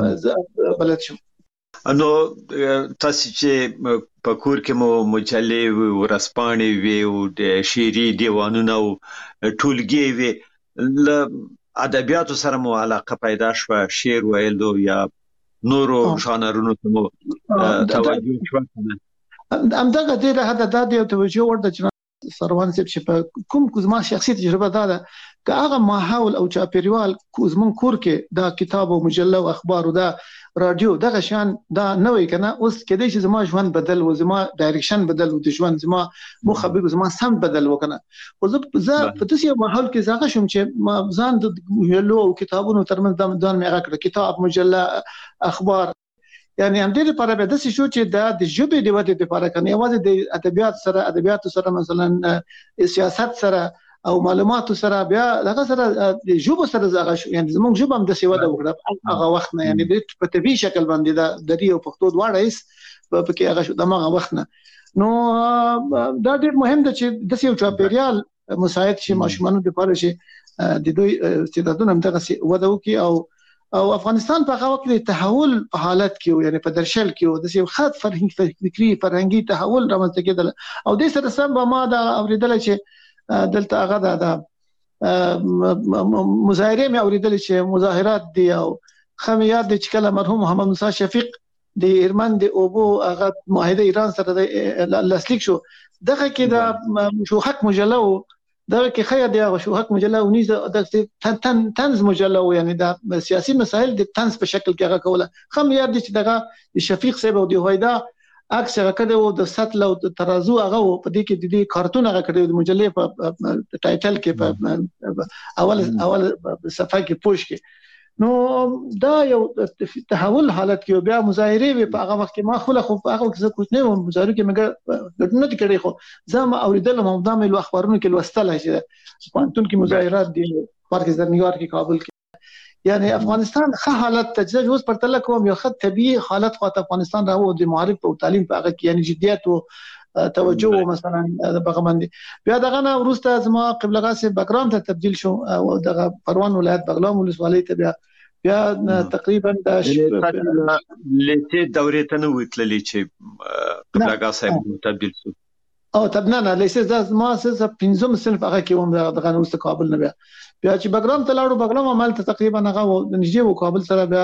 بلد شو نو تاسو چې په کور کې مو مجلې ورسپانې وی او د شعري دیوانونه او ټولګي وی ل ادبیاتو سره مو علاقه پیدا شو شعر ویلو یا نورو ژانرونو ته مو توجه شو همدغه دې له حد د توجه ورته چې سروان صاحب چې کوم کومه شخصي تجربه ده که هغه ماحول او چاپیریال کوزمن کور کې دا کتاب او مجله او اخبار او دا رادیو دغه شان دا نوې کنه اوس کېدای شي زما ژوند بدل و زما ډایرکشن بدل و د ژوند زما مخبر زما سم بدل وکنه خو زه په داسې ماحول کې زاغه شوم چې ما ځان د ویلو او کتابونو ترمنځ د ځان مې راکړ کتاب مجله اخبار یعنی هم دې لپاره به داسې شو چې د ژبې د ودې لپاره کنه یوازې د ادبیات سره مثلا سیاست سره او معلوماتو سره بیا دغه سره د ژبه سره زغه شو یعنی زموږ ژبه هم د سیواده وکړه هغه وخت نه یعنی په طبيعي شکل باندې د دې او پښتو دواړه هیڅ په کې هغه شو دغه وخت نه نو دا ډېر مهم ده چې د یو چاپیریال مساعد شي ماشومان د لپاره شي د دوی استعدادونه هم دغه وده وکي او افغانستان په هغه وخت د تحول په حالت کې یعنی په درشل کې د یو خاط فکری فرهنګي تحول رامنځته کېدل او د سره سم ما دا اوریدل چې دلته هغه د مظاهره مې اوریدل چې مظاهرات دي او خمیات د چکله مرحوم محمد موسی شفیق د ایرمن د اوبو هغه معاهده ایران سره لاسلیک شو دغه کې د شوحک مجله دغه کې خیر دی هغه شوحک مجله او نیز د تنز مجله یعنی د سیاسي مسایل د تنز په شکل کې هغه کوله خمیات دي چې دغه شفیق صاحب او د هویدا اکثر کده د سطل او ترازو هغه په دې کې د کارتون هغه کړی د مجلې په ټایټل کې په اول صفحه کې پوښ کې نو دا یو تحول حالت کې بیا مظاهره په هغه وخت کې ما خو په هغه کې کوم نه مظاهره کې مګر نه کړی خو زما اوریدل مو د ملي اخبارونو کې لوستل شي پانتون کې مظاهرات دي پارک د نیویارک کې کابل کې یعنی افغانستان ښه حالت تجربه اوس پر تل کوم یو خط طبيعي حالت خو افغانستان راو د معارف او تعلیم په هغه کې یعنی جديت او توجه مثلا بغمندي بیا دغه نه ورسته زما قبلغه سي بګراوند ته تبديل شو او دغه پروان ولایت بغلان ولسوالۍ ته بیا تقریبا د لته دورې ته نو وتللی چې قبلغه صاحب تبديل شو او تبنانه لیسنس د ما سره 15 صنف هغه کې هم دغه نوست کابل نه بیا چې بګرام ته لاړو بګرام عمل ته تقریبا هغه نږدې و کابل سره بیا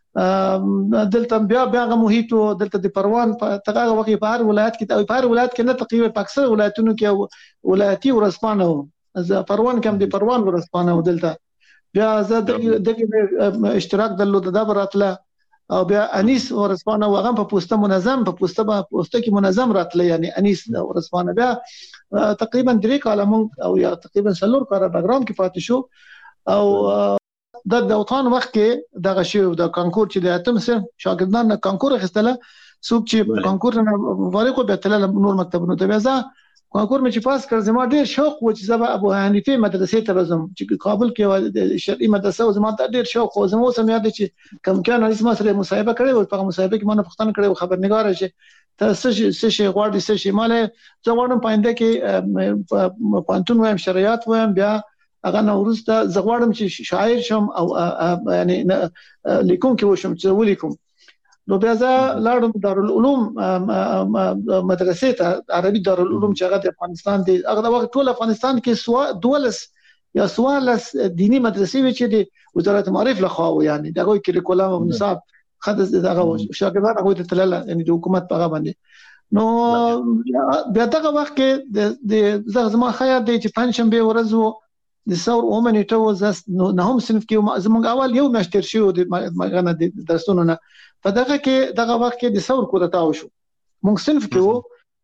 دلته بیا هغه محیط دلته د پروان په تغه وخت په هر ولایت کې په هر ولایت کې نه تقریبا په اکثر ولایتونو کې ولایتي ورسپانه از پروان کې هم د پروان ورسپانه دلته بیا زه دغه اشتراک درلود د براتله او بیا انیس ورسپانه وغه په پوسټه منظم په پوسټه کې منظم راتله یعنی انیس ورسپانه بیا تقریبا 3 کاله مونږ او یا تقریبا 4 کاله بګرام کې پاتې شو او د اوطان وخت کې دغه شی د کانکور چې د اتم سره شاګردان کانکور اخیستله څوک چې کانکور نه فارغ به تل نور مکتبونو ته بیا کانکور مې چې پاس کړ زما ډیر شوق و چې زما ابو حنیفه مدرسې ته راځم چې کابل کې شرعي مدرسه او زما ډیر شوق و زما سم یاد چې کم کان اسمه سره مصاحبه کړې او په مصاحبه کې مانه پښتنه کړې او خبرنګار شي ته څه شي غواړي څه شي مال زه غواړم پاینده کې پانتون وایم شریعت وایم بیا هغه نوروز ته زغواړم چې شاعر شم او یعنی لیکون کې وشم چې ولیکم نو بیا زه لاړم دارالعلوم مدرسې ته عربي دارالعلوم چې هغه د افغانستان دی هغه د وخت ټول افغانستان کې دولس یا سوالس دینی مدرسې وی چې د وزارت معارف لخوا یعنی دغه کریکولم او نصاب خدای دغه شاګردان هغه ته تلل یعنی د حکومت په هغه باندې نو بیا دغه وخت کې د زما خیال دی چې پنځشنبه ورځ د ثور اومنټه وزس نه هم صنف کې زموږ اول یو مشتر شو د مغنه د درسونو نه په دغه کې دغه وخت کې د ثور کورته شو موږ صنف کې وو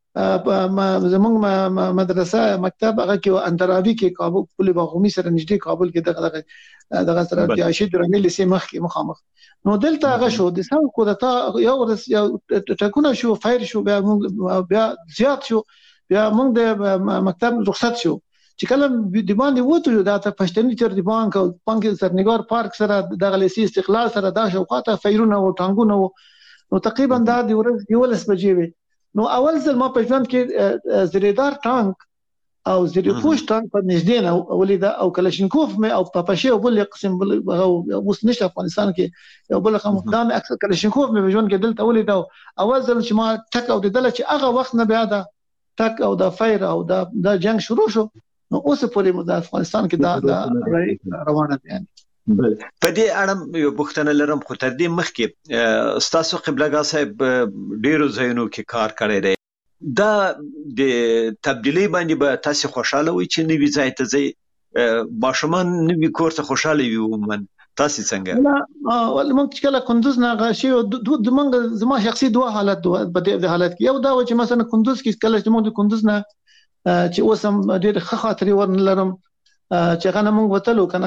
زموږ مدرسه مکتب هغه کې اندرابي کې کابل پل باغومي سره نږدې کابل کې دغه سره د عاشق درنګ لسی مخ کې مخامخ نو دلته هغه شو د ثور کورته یو ټکونه شو فایر شو بیا زیات شو بیا موږ د مکتب رخصت شو چې کله د باندې وته دا ته پښتني تر د بانک او بانک سرنګار پارک سره دغه لیسي استقلال سره دا شوقاته فیرونه او ټانګونه نو تقریبا دا د ورځ 12 بجې وي نو اول ځل ما په ژوند کې زریدار ټانک او زری پوش ټانک په نږدې نه ولیدا او کلاشینکوف مې او پاپاشي او بل قسم بل اوس نشه افغانستان کې یو بل خمدان اکثر کلاشینکوف مې په ژوند کې دلته ولیدا اول ځل چې ما ټک او دله چې هغه وخت نه بیا دا ټک او دا فایر او دا جنگ شروع شو نو اوس پورې د افغانستان کې دا روانه دي بله په دې اړه یو پوښتنه لرم خو تر دې مخکې ستاسو قبلګا صاحب ډیرو ځایونو کې کار کړی دی دا د تبدیلی باندې به تاسو خوشاله وي چې نوی ځای ته ځي ماشومان نوی کور ته خوشاله وي ومن تاسو څنګه ول موږ چې کله کندوز نه غشي د موږ زما شخصي دوه حالت په دې حالت کې یو دا و چې مثلا کندوز کې کله چې موږ د کندوز نه چې اوسم ډېر ښه خاطرې ورنلرم چې هغه موږ وتلو کنه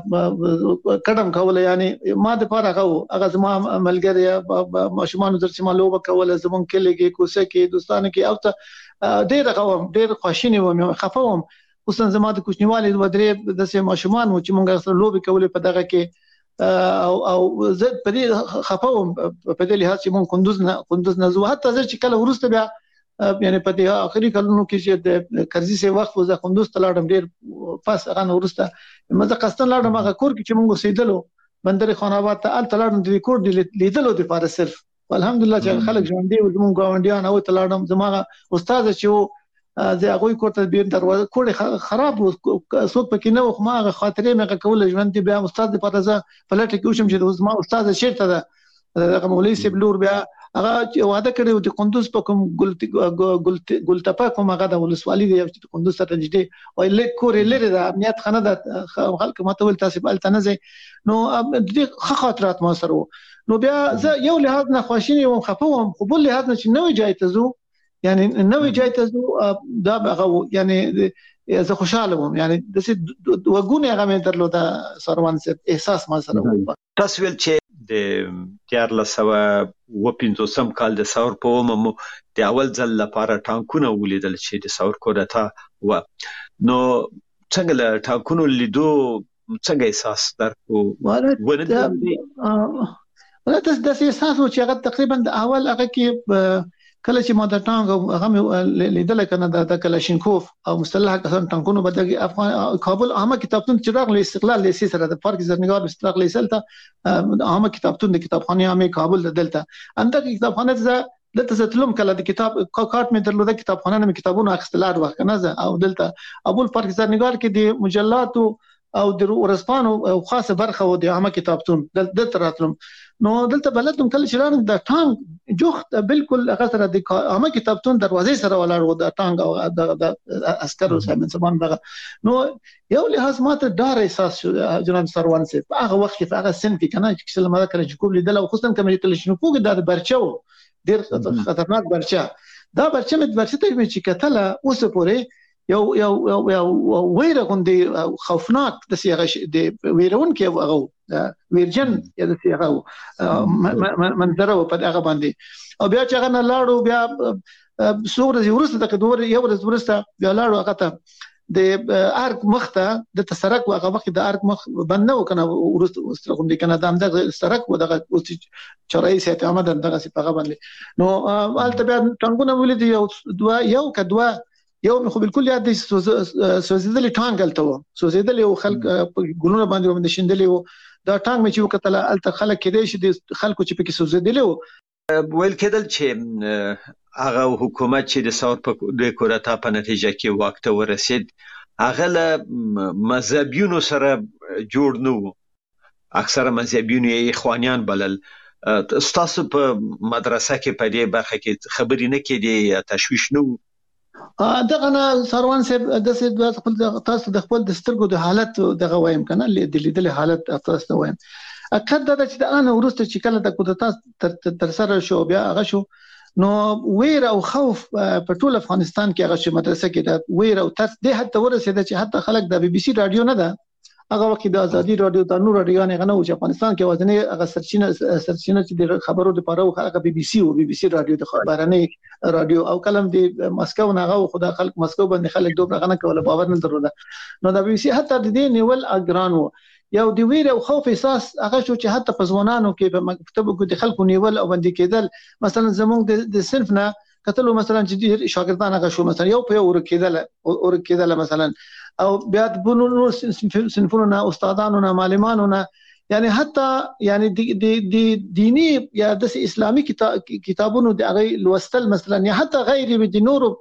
قدم کوله یعنی ما د پاره هغه زما ملګری ماشومان درته ما لوبه کوله زمون کلیږي کوسه کې دوستانه کې او ته ډېر خوشینه وم خفوم اوس زما د کوچنیوالي د درې د سه ماشومان و چې موږ سره لوبه کوله په دغه کې او زه په دې خفوم په دې لحاظ چې موږ کندوز نه زو حتی چې کله ورسته بیا یعنی په دې اخري کلونو کې چې د کرزي سه وخت وزه کندوز تلاړم ډیر پاس هغه ورسته مزه قستن لاړم هغه کور کې چې موږ سیدلو بندر خان آباد ته تلاړم د کور لیدلو د پاره صرف الحمدلله چې خلک ژوند دی زموږ ګاونډیان او تلاړم زموږ استاد چې زه هغه کوته بیر دروازه کوړه خراب څوک پکې نه خو ما خاطرې مې کول ژوند دی بیا استاد د پاره ځه پلټ کې وشم چې ما استاد شیرته ده هغه مولوی سیبلور بیا هغه واده کړی د کندوز په کوم ګلتپا کوم هغه د ولسوالۍ دی چې کندوز ته نږدې او کورې لري د امنیت خانه د خلک ماته ول تاسو بل تنه نو د خاطرات ما سره نو بیا زه یو لحاظ نه خوشینه وم خفوم خو بل لحاظ نه چې نوې ځای ته زو یعنی نوې ځای ته زو دا هغه یعنی زه خوشاله وم یعنی د وګونه هغه مې درلوده سروان سره احساس ما سره تاسو ول چې د 1450 کال د ثور په ومو د اول ځل لپاره ټانکونه ولیدل چې د ثور کورته و نو څنګه له ټانکونو لیدو څنګه احساس درکو ولته د احساس چې هغه تقریبا د اول هغه کې کله چې ما د ټانک هغه لیدل کنه د کلاشینکوف او مسلح کسان ټانکونو بدګي افغان کابل عامه کتابتون چراغ له استقلال لیسي سره د پارک زرنګار استقلال لیسلته عامه کتابتون د کتابخانه عامه کابل دلته انده کتابخانه ته دلته ستلم کله د کتاب کارت مې درلوده کتابخانه مې کتابونه اخیستل هر وخت نه او دلته ابو الفرق زرنګار کې د مجلات او د ورځپاڼو خاصه برخه و د عامه کتابتون دلته راتلم نو دلته بلدم کله چې رانه د ټانګ جوخت بالکل هغه سره د عامه کتابتون دروازې سره ولاړ و د ټانګ او د عسکرو سره سامان دغه نو یو لحاظ ماته ډار احساس شو جناب سروان صاحب هغه وخت کې هغه سن کې کنه چې څلما کله چې کوم لیدل او خصوصا کوم چې تل شنو د برچو ډیر خطرناک برچا دا برچا مې برچا ته چې کتله اوس پورې یو ویره غوندي خوفناک د سیغه د ویرون کې هغه ویرجن یا د سیغه منظره په هغه باندې او بیا چې هغه نه لاړو بیا سور د ورسته د دوه یو ورځ ورسته بیا لاړو هغه ته د ارک مخته د تسرک هغه وخت د ارک مخ بنه وکنه ورسته غوندي کنه د سرک و دغه چرای سیته آمد دغه سی په باندې نو البته بیا ټنګونه ولید یو کدوا یو خو بالکل یاد دي سوزیدل ټانګ الته و سوزیدل یو خلک ګلونه باندې شیندلی و دا ټانګ مې چې وکتل الته خلک کېدې شي د خلکو چې پکې سوزیدل و ویل کېدل چې هغه حکومت چې د ثور په د کورتا په نتیجه کې واکته ورسید هغه له مذهبیونو سره جوړ نه و اکثره مذهبیونو یې اخوانیان بلل تاسو په مدرسه کې په دې برخه کې خبرې نه کېدې یا تشویش نه و دغه نه سروان صاحب د خپل تاسو د خپل د سترګو د حالت دغه وایم کنه د لیدل حالت تاسو وایم اکد دا چې د ان ورسته چې کله د کودتا تر سره شو بیا هغه شو نو ویر او خوف په ټول افغانستان کې هغه مدرسه کې د ویر او ترس د حتی ورسېده چې حتی خلک د بي بي سي رادیو نه ده هغه وخت د ازادي رادیو د نور رادیو نه غنو چې افغانستان کې وزنه هغه سرچینه چې د خبرو لپاره هغه بي بي سي رادیو د خبرانه رادیو او کلم د مسکو نه هغه خدای خلک مسکو باندې خلک دوه غنه کوله باور نه درلوده نو د بي بي سي حتی د دې نیول اګران وو یو د ویر او خوف احساس هغه شو چې حتی په ځوانانو کې په مکتبو کې د خلکو نیول او باندې کېدل مثلا زموږ د صنف نه کتلو مثلا چې شاګردان هغه شو مثلا یو په ور کېدل مثلا او بیا د بونو صنفونو نه استادانو نه معلمانو نه یعنی حتی یعنی د دینی یا د اسلامي کتابونو د هغه لوستل مثلا یا حتی غیر د نورو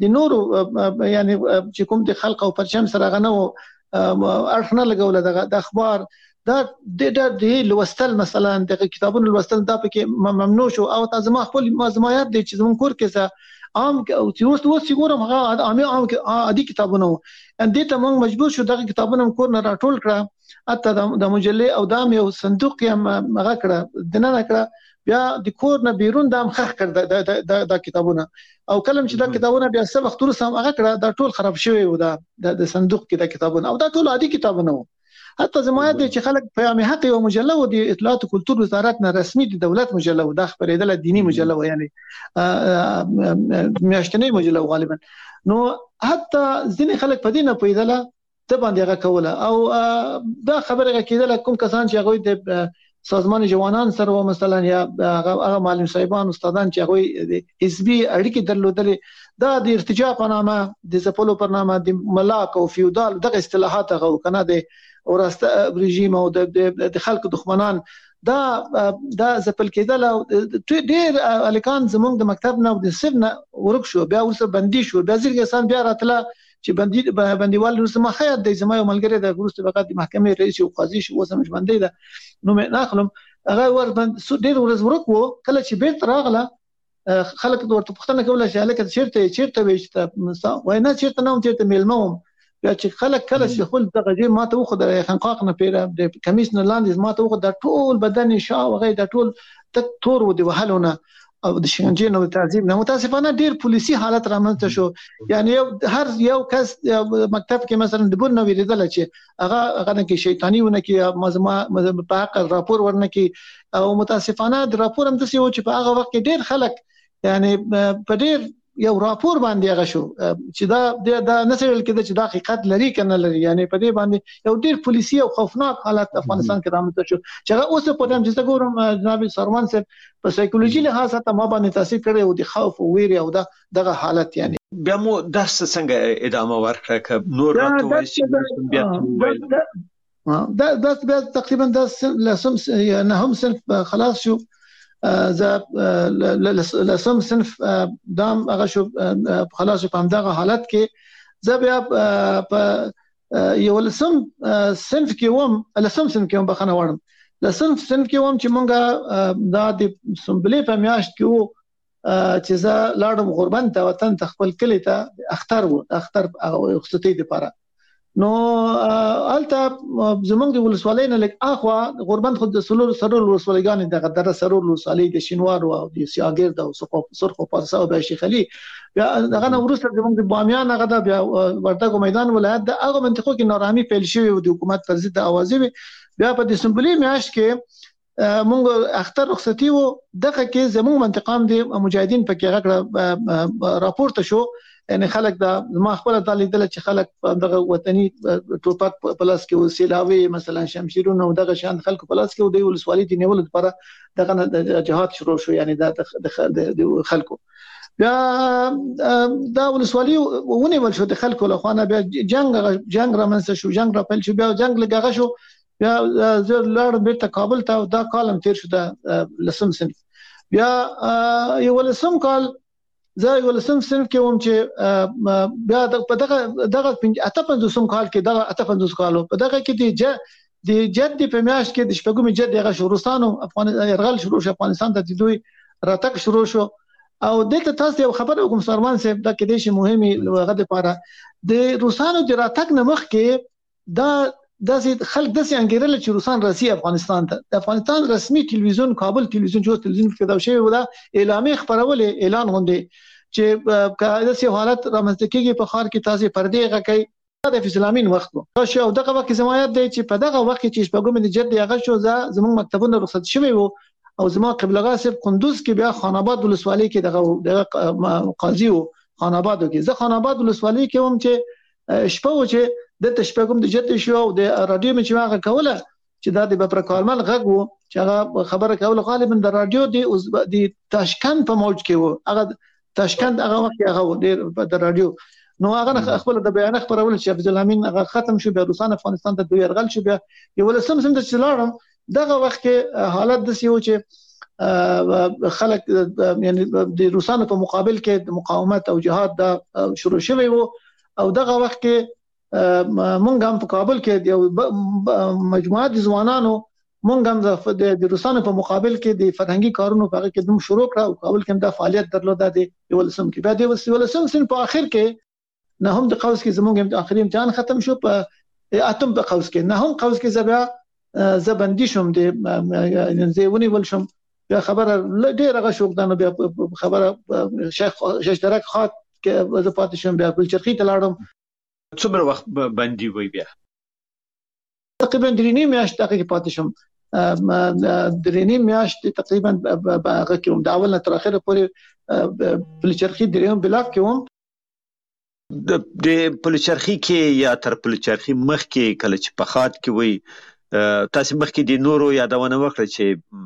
یعنی چې کوم د خلق او پرچم سره غنو ارخنه لګول د اخبار دا د لوستل مثلا د کتابونو لوستل دا پکې ممنوع شو او تاسو ما خپل مزمایات د چې زمون کور کې عام او اوس ګورم هغه عام عادي کتابونه ان دې ته موږ مجبور شو دغه کتابونه کور نه راټول کړه اته د مجلې او دام یو صندوق یې هغه کړه دنه کړه بیا د کور نه بیرون دام خخ کړ د کتابونه او کلم چې د کتابونه بیا څه وخت ورسم هغه کړه دا ټول خراب شوی و د صندوق کې د کتابونه او دا ټول عادي کتابونه حتی زموږ د چې خلک پیغام حق او مجله و د اطلاعات او کلتور وزارت نه رسمي د دولت مجله و د خبرېدل دینی مجله و یعنی میاشتنی مجله غالبا نو حتی ځینې خلک په دې نه پوهېدله ته باندې هغه کوله او دا خبره کېدله کوم کسان چې هغه د سازمان جوانان سره مثلا یا هغه معلم صاحبان استادان چې هغه حزبي اړیکې درلودلې دا د ارتجاع په نامه د زپلو په نامه د ملاک او فیودال دغه اصطلاحات هغه کنه د ورسته رژیم او د خلکو دښمنان دا زپل کېدل او ډېر الکان زمونږ د مکتب نه او د سب نه ورک شو بیا ورسره بندي شو بیا ځکه انسان بیا راتله چې بندیوال نو سم خیات د زما یو ملګری د ورسته فقط د محکمې رئیس او قاضي شو وسمج باندې ده نو مې ناخلم هغه ور بند ډېر ورځ ورک وو کله چې بیرته راغله خلک ورته پوښتنه کوله چې الکه چیرته وېشته وای نه چیرته نه چیرته میلموم بیا چې خلک کله چې خپل دغه دې ماته وخو د خنقاق نه پیره د کمیس نه لاندې ماته وخو د ټول بدن شا او غي د ټول تک تور و دی وهلونه او د شکنجې نو تعذيب نه متاسفانه ډیر پولیسي حالت رامنځته شو یعنی هر یو کس مکتب کې مثلا د بور نو ویریدل چې هغه نه کې شیطانی ونه کې مزما په حق راپور ورنه کې او متاسفانه د راپور هم د سیو چې په هغه وخت کې ډیر خلک یعنی په ډیر یو راپور باندې هغه شو چې دا نسل کې چې د حقیقت لري کنه لري یعنی په دې باندې یو ډیر پولیسي او خوفناک حالت افغانستان کې رامنځته شو چې هغه اوس په دې چې ګورم جناب سروان صاحب په سایکولوژي لحاظ ته ما باندې تاثیر کړی او د خوف او ویره او دغه حالت یعنی بیا مو درس څنګه ادامه ورکړه ک نور راته بیا دا تقریبا دا لسم نه هم صرف خلاص شو ز لسم صنف دام هغه شو خلاص په همدغه حالت کې زه بیا په یو لسم صنف کې وم بخنه وړم لسم صنف کې وم چې مونږه دا د سنبلې په میاشت کې وو چې زه لاړم غربند ته وطن ته خپل کلی ته اختر رخصتۍ لپاره نو الته زمونږ د ولسوالۍ نه لږ اخوا غربند خو د سرور ولسوالۍ دغه در سرور ولسوالۍ د شینوار او د سیاګرد او سرخو پارسا او شیخ علي بیا دغه نو ورسره زمونږ د بامیان هغه د بیا ورتګو میدان ولایت د هغه منطقو کې نارامي پیل شوی او د حکومت پر ضد اوازې بیا په دسمبر میاشت کې مونږ اختر رخصتي وو دغه کې زموږ منطقام دي مجاهدین پکې غږ راپورته شو یعنی خلک دا ما خپل تعالی دل چې خلک دغه وطني ټوپک پلاس کې وسیلاوي مثلا شمشیرونه او دغه شان خلک پلاس کې د ولسوالۍ دی نیول لپاره دغه جهاد شروع شو یعنی د خلکو بیا دا ولسوالۍ ونیول شو د خلکو له خوانه بیا جنگ رامنځته شو جنگ را پیل شو بیا جنگ لګغه شو بیا زه لاړم بیرته کابل ته دا کالم تیر شو د لسم صنف بیا یو لسم کال زه یو لسم صنف کې وم چې بیا په دغه 58 کال کې دغه 58 کالو په دغه کې د جد په میاشت کې د شپږمې جد هغه شورستانو يرغل شروع شو افغانستان ته د دوی راتګ شروع شو او دلته تاسو یو خبر وکم سرمان صاحب دا کې د شي مهمه لغه لپاره د روسانو د راتګ نه مخکې دا داسې خلک داسې انګیرل چې روسان راسي افغانستان ته د افغانستان رسمي ټلویزیون کابل ټلویزیون جو ټلویزیون کې دا شی ودا اعلانې خبرولې اعلان غونډې چې داسې حالت رامنځته کیږي په خار کې تاسو پردې غکې د اسلامین وخت وو شو دغه وخت زمایت دی چې په دغه وخت کې شپږم د جد هغه شو زموږ مکتبونه رخصت شوی وو او زما قبلغه صاحب قندوز کې بیا خان آباد ولسوالۍ کې دغه قاضي وو خان آباد کې زه خان آباد ولسوالۍ کې هم چې شپه و چې د تشپګم د جت شو او د رادیو چې هغه کوله چې دا د بپر کارمل غږ وو چې هغه خبره کوله غالبا د رادیو د تاشکند په موج کې وو هغه تاشکند هغه وخت هغه د رادیو نو هغه خپل د بیان خبرول چې عبد الامین هغه ختم شو بیا روسان افغانستان ته دوی يرغل شو بیا یو لسم د چلارم دغه وخت کې حالت د سیو چې خلک یعنی د روسانو په مقابل کې د مقاومت او جهاد دا شروع شوی وو او دغه وخت کې مونږ هم په کابل کې یو مجموعه د ځوانانو مونږ هم د روسانو په مقابل کې د فرهنګي کارونو په کې دوم شروع کړ او کابل کې دا فعالیت درلوده د یو لسم کې بیا د یو لسم سن په اخر کې نه هم د قوس کې زموږ هم اخري امتحان ختم شو په اتم په قوس کې نه هم قوس کې زبیا زبندي شوم د زیونی ول شوم بیا خبره ډیره غشوقدانو بیا خبره شیخ درک خاط کې زه پاتې شوم بیا بل چرخي ته لاړم څومره وخت باندې وای بیا تقریبا درې میاشتې کې پاتې شم درې میاشتې تقریبا هغه کې د اول نه تر اخره پورې پلچرخي درېم بلاک کې وم د پلچرخي کې یا تر پلچرخي مخ کې کله چې په خاط کې وای تاسو مخ کې د نورو یادونه وکړه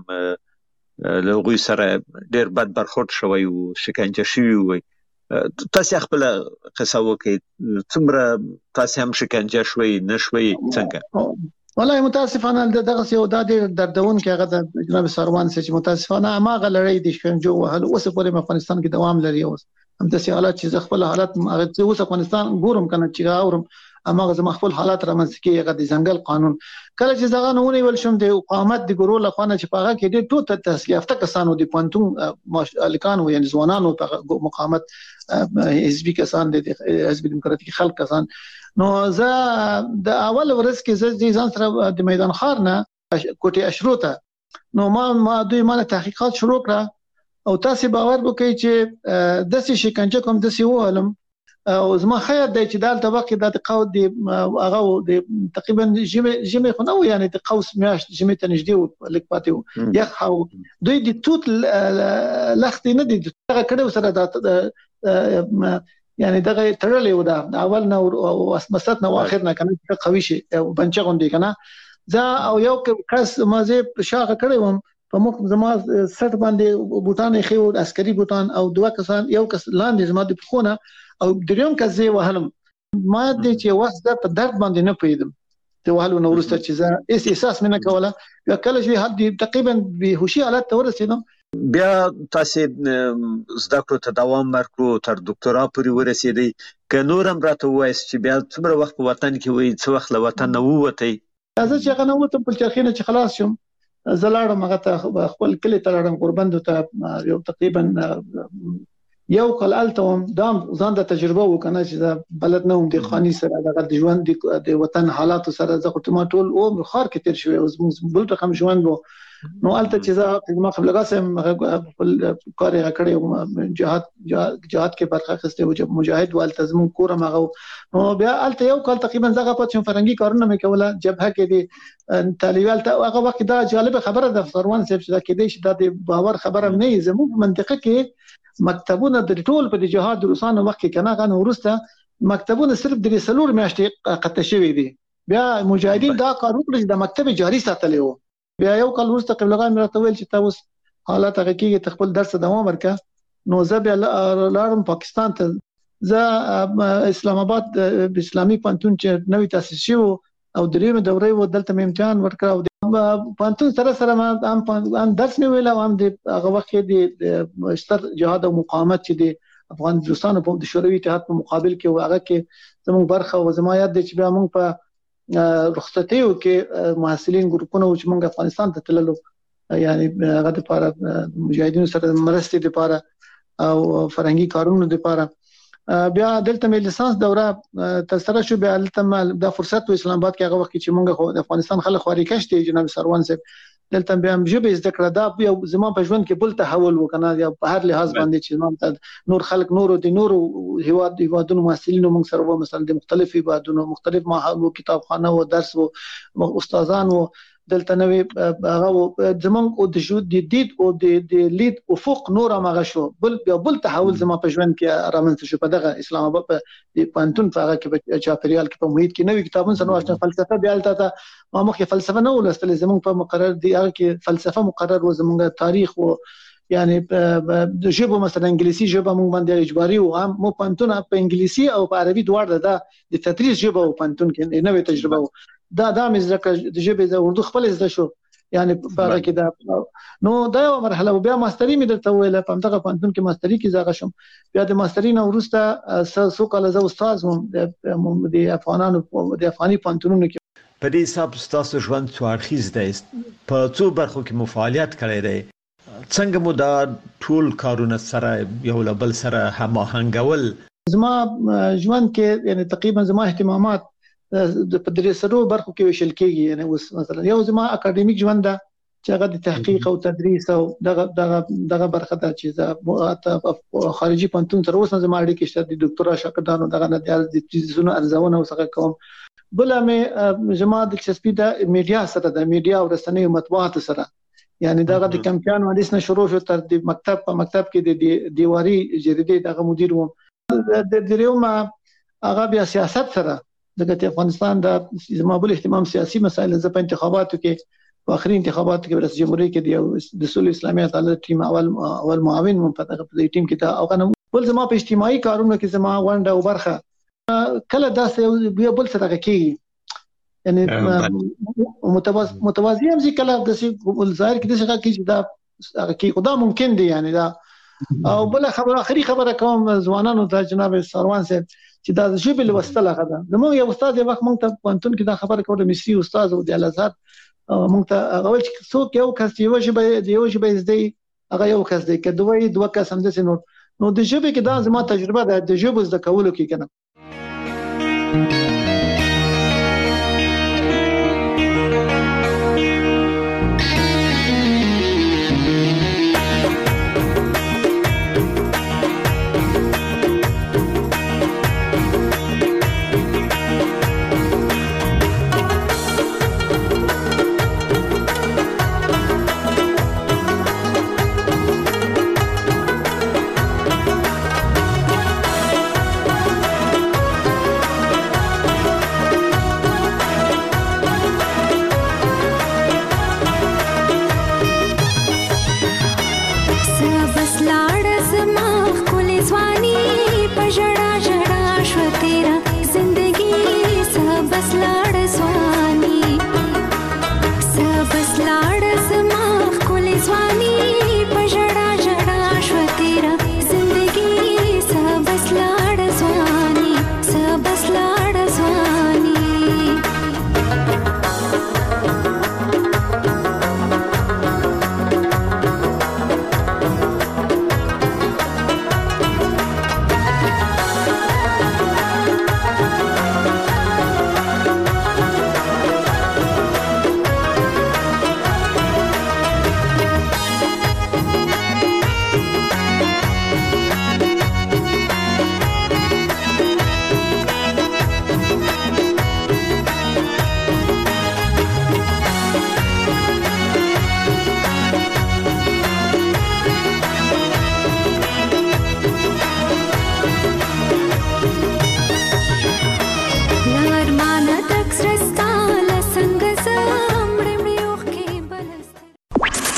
چې لغوی سره ډېر بد برخورد شوی او شکنجه شوی وای تاسو خپل قصه وکړئ څومره تاسو هم شکنجه شوي نشوي څنګه والله متاسفانه دغه یو د دردون کې هغه د جناب سروان چې متاسفانه ما غلړی د شکنجو وهل اوس په افغانستان کې دوام لري اوس هم د حالات چې خپل حالات هغه اوس افغانستان ګورم کنه چې اورم اما زما خپل حالات رامنځته کیږي هغه د ځنګل قانون کله چې زغه نهونه ول شم د مقاومت د ګورو لخوانه چې پاغه کې د ټوټه تحصیل یافته کسانو د پونتون الکان و یعنی ځوانانو په مقاومت حزبي کسان د حزب دیموکراتیک خلک کسان نو زه د اول ورځ کې زه ځان سره د میدان خار نه کوټي اشروته نو ما دوی مال تحقیقات شروع کړه او تاسو باور وکړئ چې د څه شکنجه کوم د سی وهلم او زما خیر دی چې دالته وخت د قود دی هغه د تقریبا جمع خو نو یعنی د قوس میاشت جمع ته نږدې لیک پاتې یخ دوی د توت لخت نه دي هغه کړه سره د یعنی دغه تړلې و دا اول نو او مسات نو اخر نه کنه قوي شي بنچ غوندي کنه ځا او یو کس مازه شاغه کړم په مخ زما سټ باندې بوتان خو عسکري بوتان او دوه کسان یو کس لاندې زما د خونه او دریم کزه وهلم ما دې چې واسطه په درد باندې نه پېدم ته وهلو نو ورسته چې زه احساس مې نه کوله کله چې حد تقریبا به هوشي حالت ته ورسېدم بیا تاسو زده کړو ته دوام ورکړو تر ډاکټرا پورې ورسېدی که نور هم راته وایس چې بیا څومره وخت په وطن کې وای څو وخت له وطن نه ووتئ؟ زه چې هغه نه ووتم په چرخینه چې خلاص شم زه لاړم هغه ته خپل کلي ته لاړم غوربند ته یو تقریبا یو کال الته وم دا ځان د تجربه وکنه چې دا بلد نه وم د خاني سره د ژوند د وطن حالات سره زه خو ټول او خار کې تیر شوی اوس بل رقم ژوند وو نو الته چې زه ما قبل غاسم خپل کار یې کړی جهاد کې برخه اخیسته او مجاهد والتزم کورم هغه نو بیا الته یو کال تقریبا زغه پات فرنګي کارونه مې کوله جبهه کې دي طالبان ته هغه وخت دا جالب خبره د سروان صاحب چې دا کې دي چې د باور خبره نه زموږ منطقه کې مکتبونه د ټول په جهاد روسانو وخت کې کنه غن ورسته مکتبونه صرف د رسولور میاشتې قطع شوی دي بیا مجاهدین دا کار وکړي د مکتب جاری ساتلی وو بیا یو کال وروسته قبلغه مې راته ویل چې تاسو حالات هغه کېږي خپل درس دوام ورکړه نو زه بیا لاړم پاکستان ته زه اسلام آباد د اسلامي پانتون چې نوې تاسیس شو او درېمه دوره و دلته مې امتحان ورکړ او پانتون سره ما هم درس مې ویل او هم د هغه وخت د ستر جهاد او مقاومت چې د افغانستان په شوروي اتحاد په مقابل کې هغه کې زموږ برخه او زما یاد دي چې بیا موږ په رخصتیو کې محصلین ګروپونه چې موږ افغانستان ته تللو یعنی هغه لپاره مجاهدینو سره مرستې لپاره او فرهنګي کارونو لپاره بیا دلته مې لیسانس دوره تر سره شو بیا دلته د فرصت په اسلام آباد کې هغه وخت چې موږ د افغانستان خلک خوري کشته جناب سروان صاحب دلته بیا ژبه زده کړه دا یو زمون په ژوند کې بل تحول وکنه یا په هر لحاظ باندې چې زمون نور خلک نور هیوادونو محصلینو موږ سره مثلا د مختلفو هیوادونو مختلف معهد کتابخانه او درس او استادان او دلته نوې هغه زمون او د جو د دید او د لید افق نور هغه شو بل تحول زمون په ژوند کې رامنځته شو په دغه اسلام آباد په پانتون هغه کې چاپریال کې په محیط کې نوې کتابونه سره واښنه فلسفه بیا الته ما مخکې فلسفه نه ولستل زمون په مقرر دی هغه کې فلسفه مقرر و زمونږ تاریخ او یعنی د ژبه مثلا انګلیسي ژبه موږ باندې اجباري او هم مو پانتون په انګلیسي او په عربي دواړه د تدریس ژبه او پانتون کې نوې تجربه دا مې ځکه د ژبې د اردو خپل زده شو یعنی په هغه کې دا نو دا یو مرحله بیا ماستری مې درته ویل په همدغه پانتون کې ماستری کې زغه شم بیا د ماستری نه وروسته سو کال زه استاد وم د افغاني پانتونونو کې په دې حساب تاسو ژوند څو اړخیز دی په څو برخو کې مفاعلیت کړی دی څنګه مو دا ټول کارونه سره یو له بل سره هماهنګول زما ژوند کې یعنی تقریبا زما اهتمامات د پدریسرو برخو کې وشل کېږي یعنی اوس مثلا یو زما اکیډمیک ژوند ده چې هغه د تحقیق او تدریس او دغه برخه ده چې خارجي پانتون سره اوس زما اړیکې شته د ډاکټرا شاګردانو دغه نه د چیزونو ارزونه وسغه کوم بل مې زما د چسپی د میډیا سره د میډیا او رسنیو مطبوعات سره یعنی دغه د کمپیان وادیس نه شروع شو تر د مکتب کې د دیواري جریدې دغه مدیر وم د دریوم هغه بیا سیاست سره دغه افغانستان د زمابل اهتمام سیاسي مسایل ز په انتخاباتو کې په اخري انتخاباتو کې رئیس جمهوریت کې د سولې اسلامي عدالت ټیم اول معاون مون په دغه ټیم کې دا او بل زما په اجتماعي کارونو کې زما ونده او برخه کله داسې بیا بل څه دغه کې یعنی متوازی هم ځکه کله د ظاهر کې د څه کې دا کې خدا ممکن دی یعنی دا او بل خبره اخري خبره کوم ځوانانو ته جناب سروان صاحب چې دا ژبه لوستل هغه ده زموږ یو استاد یو وخت مونږ ته پانتون کې دا خبره کوله مصری استاد او د الازهر مونږ ته هغه چې څوک یو کس یو ژبه زده هغه یو کس دی کله دوه کس هم دي نو د ژبه کې دا زما تجربه ده د ژبه زده کولو کې کنه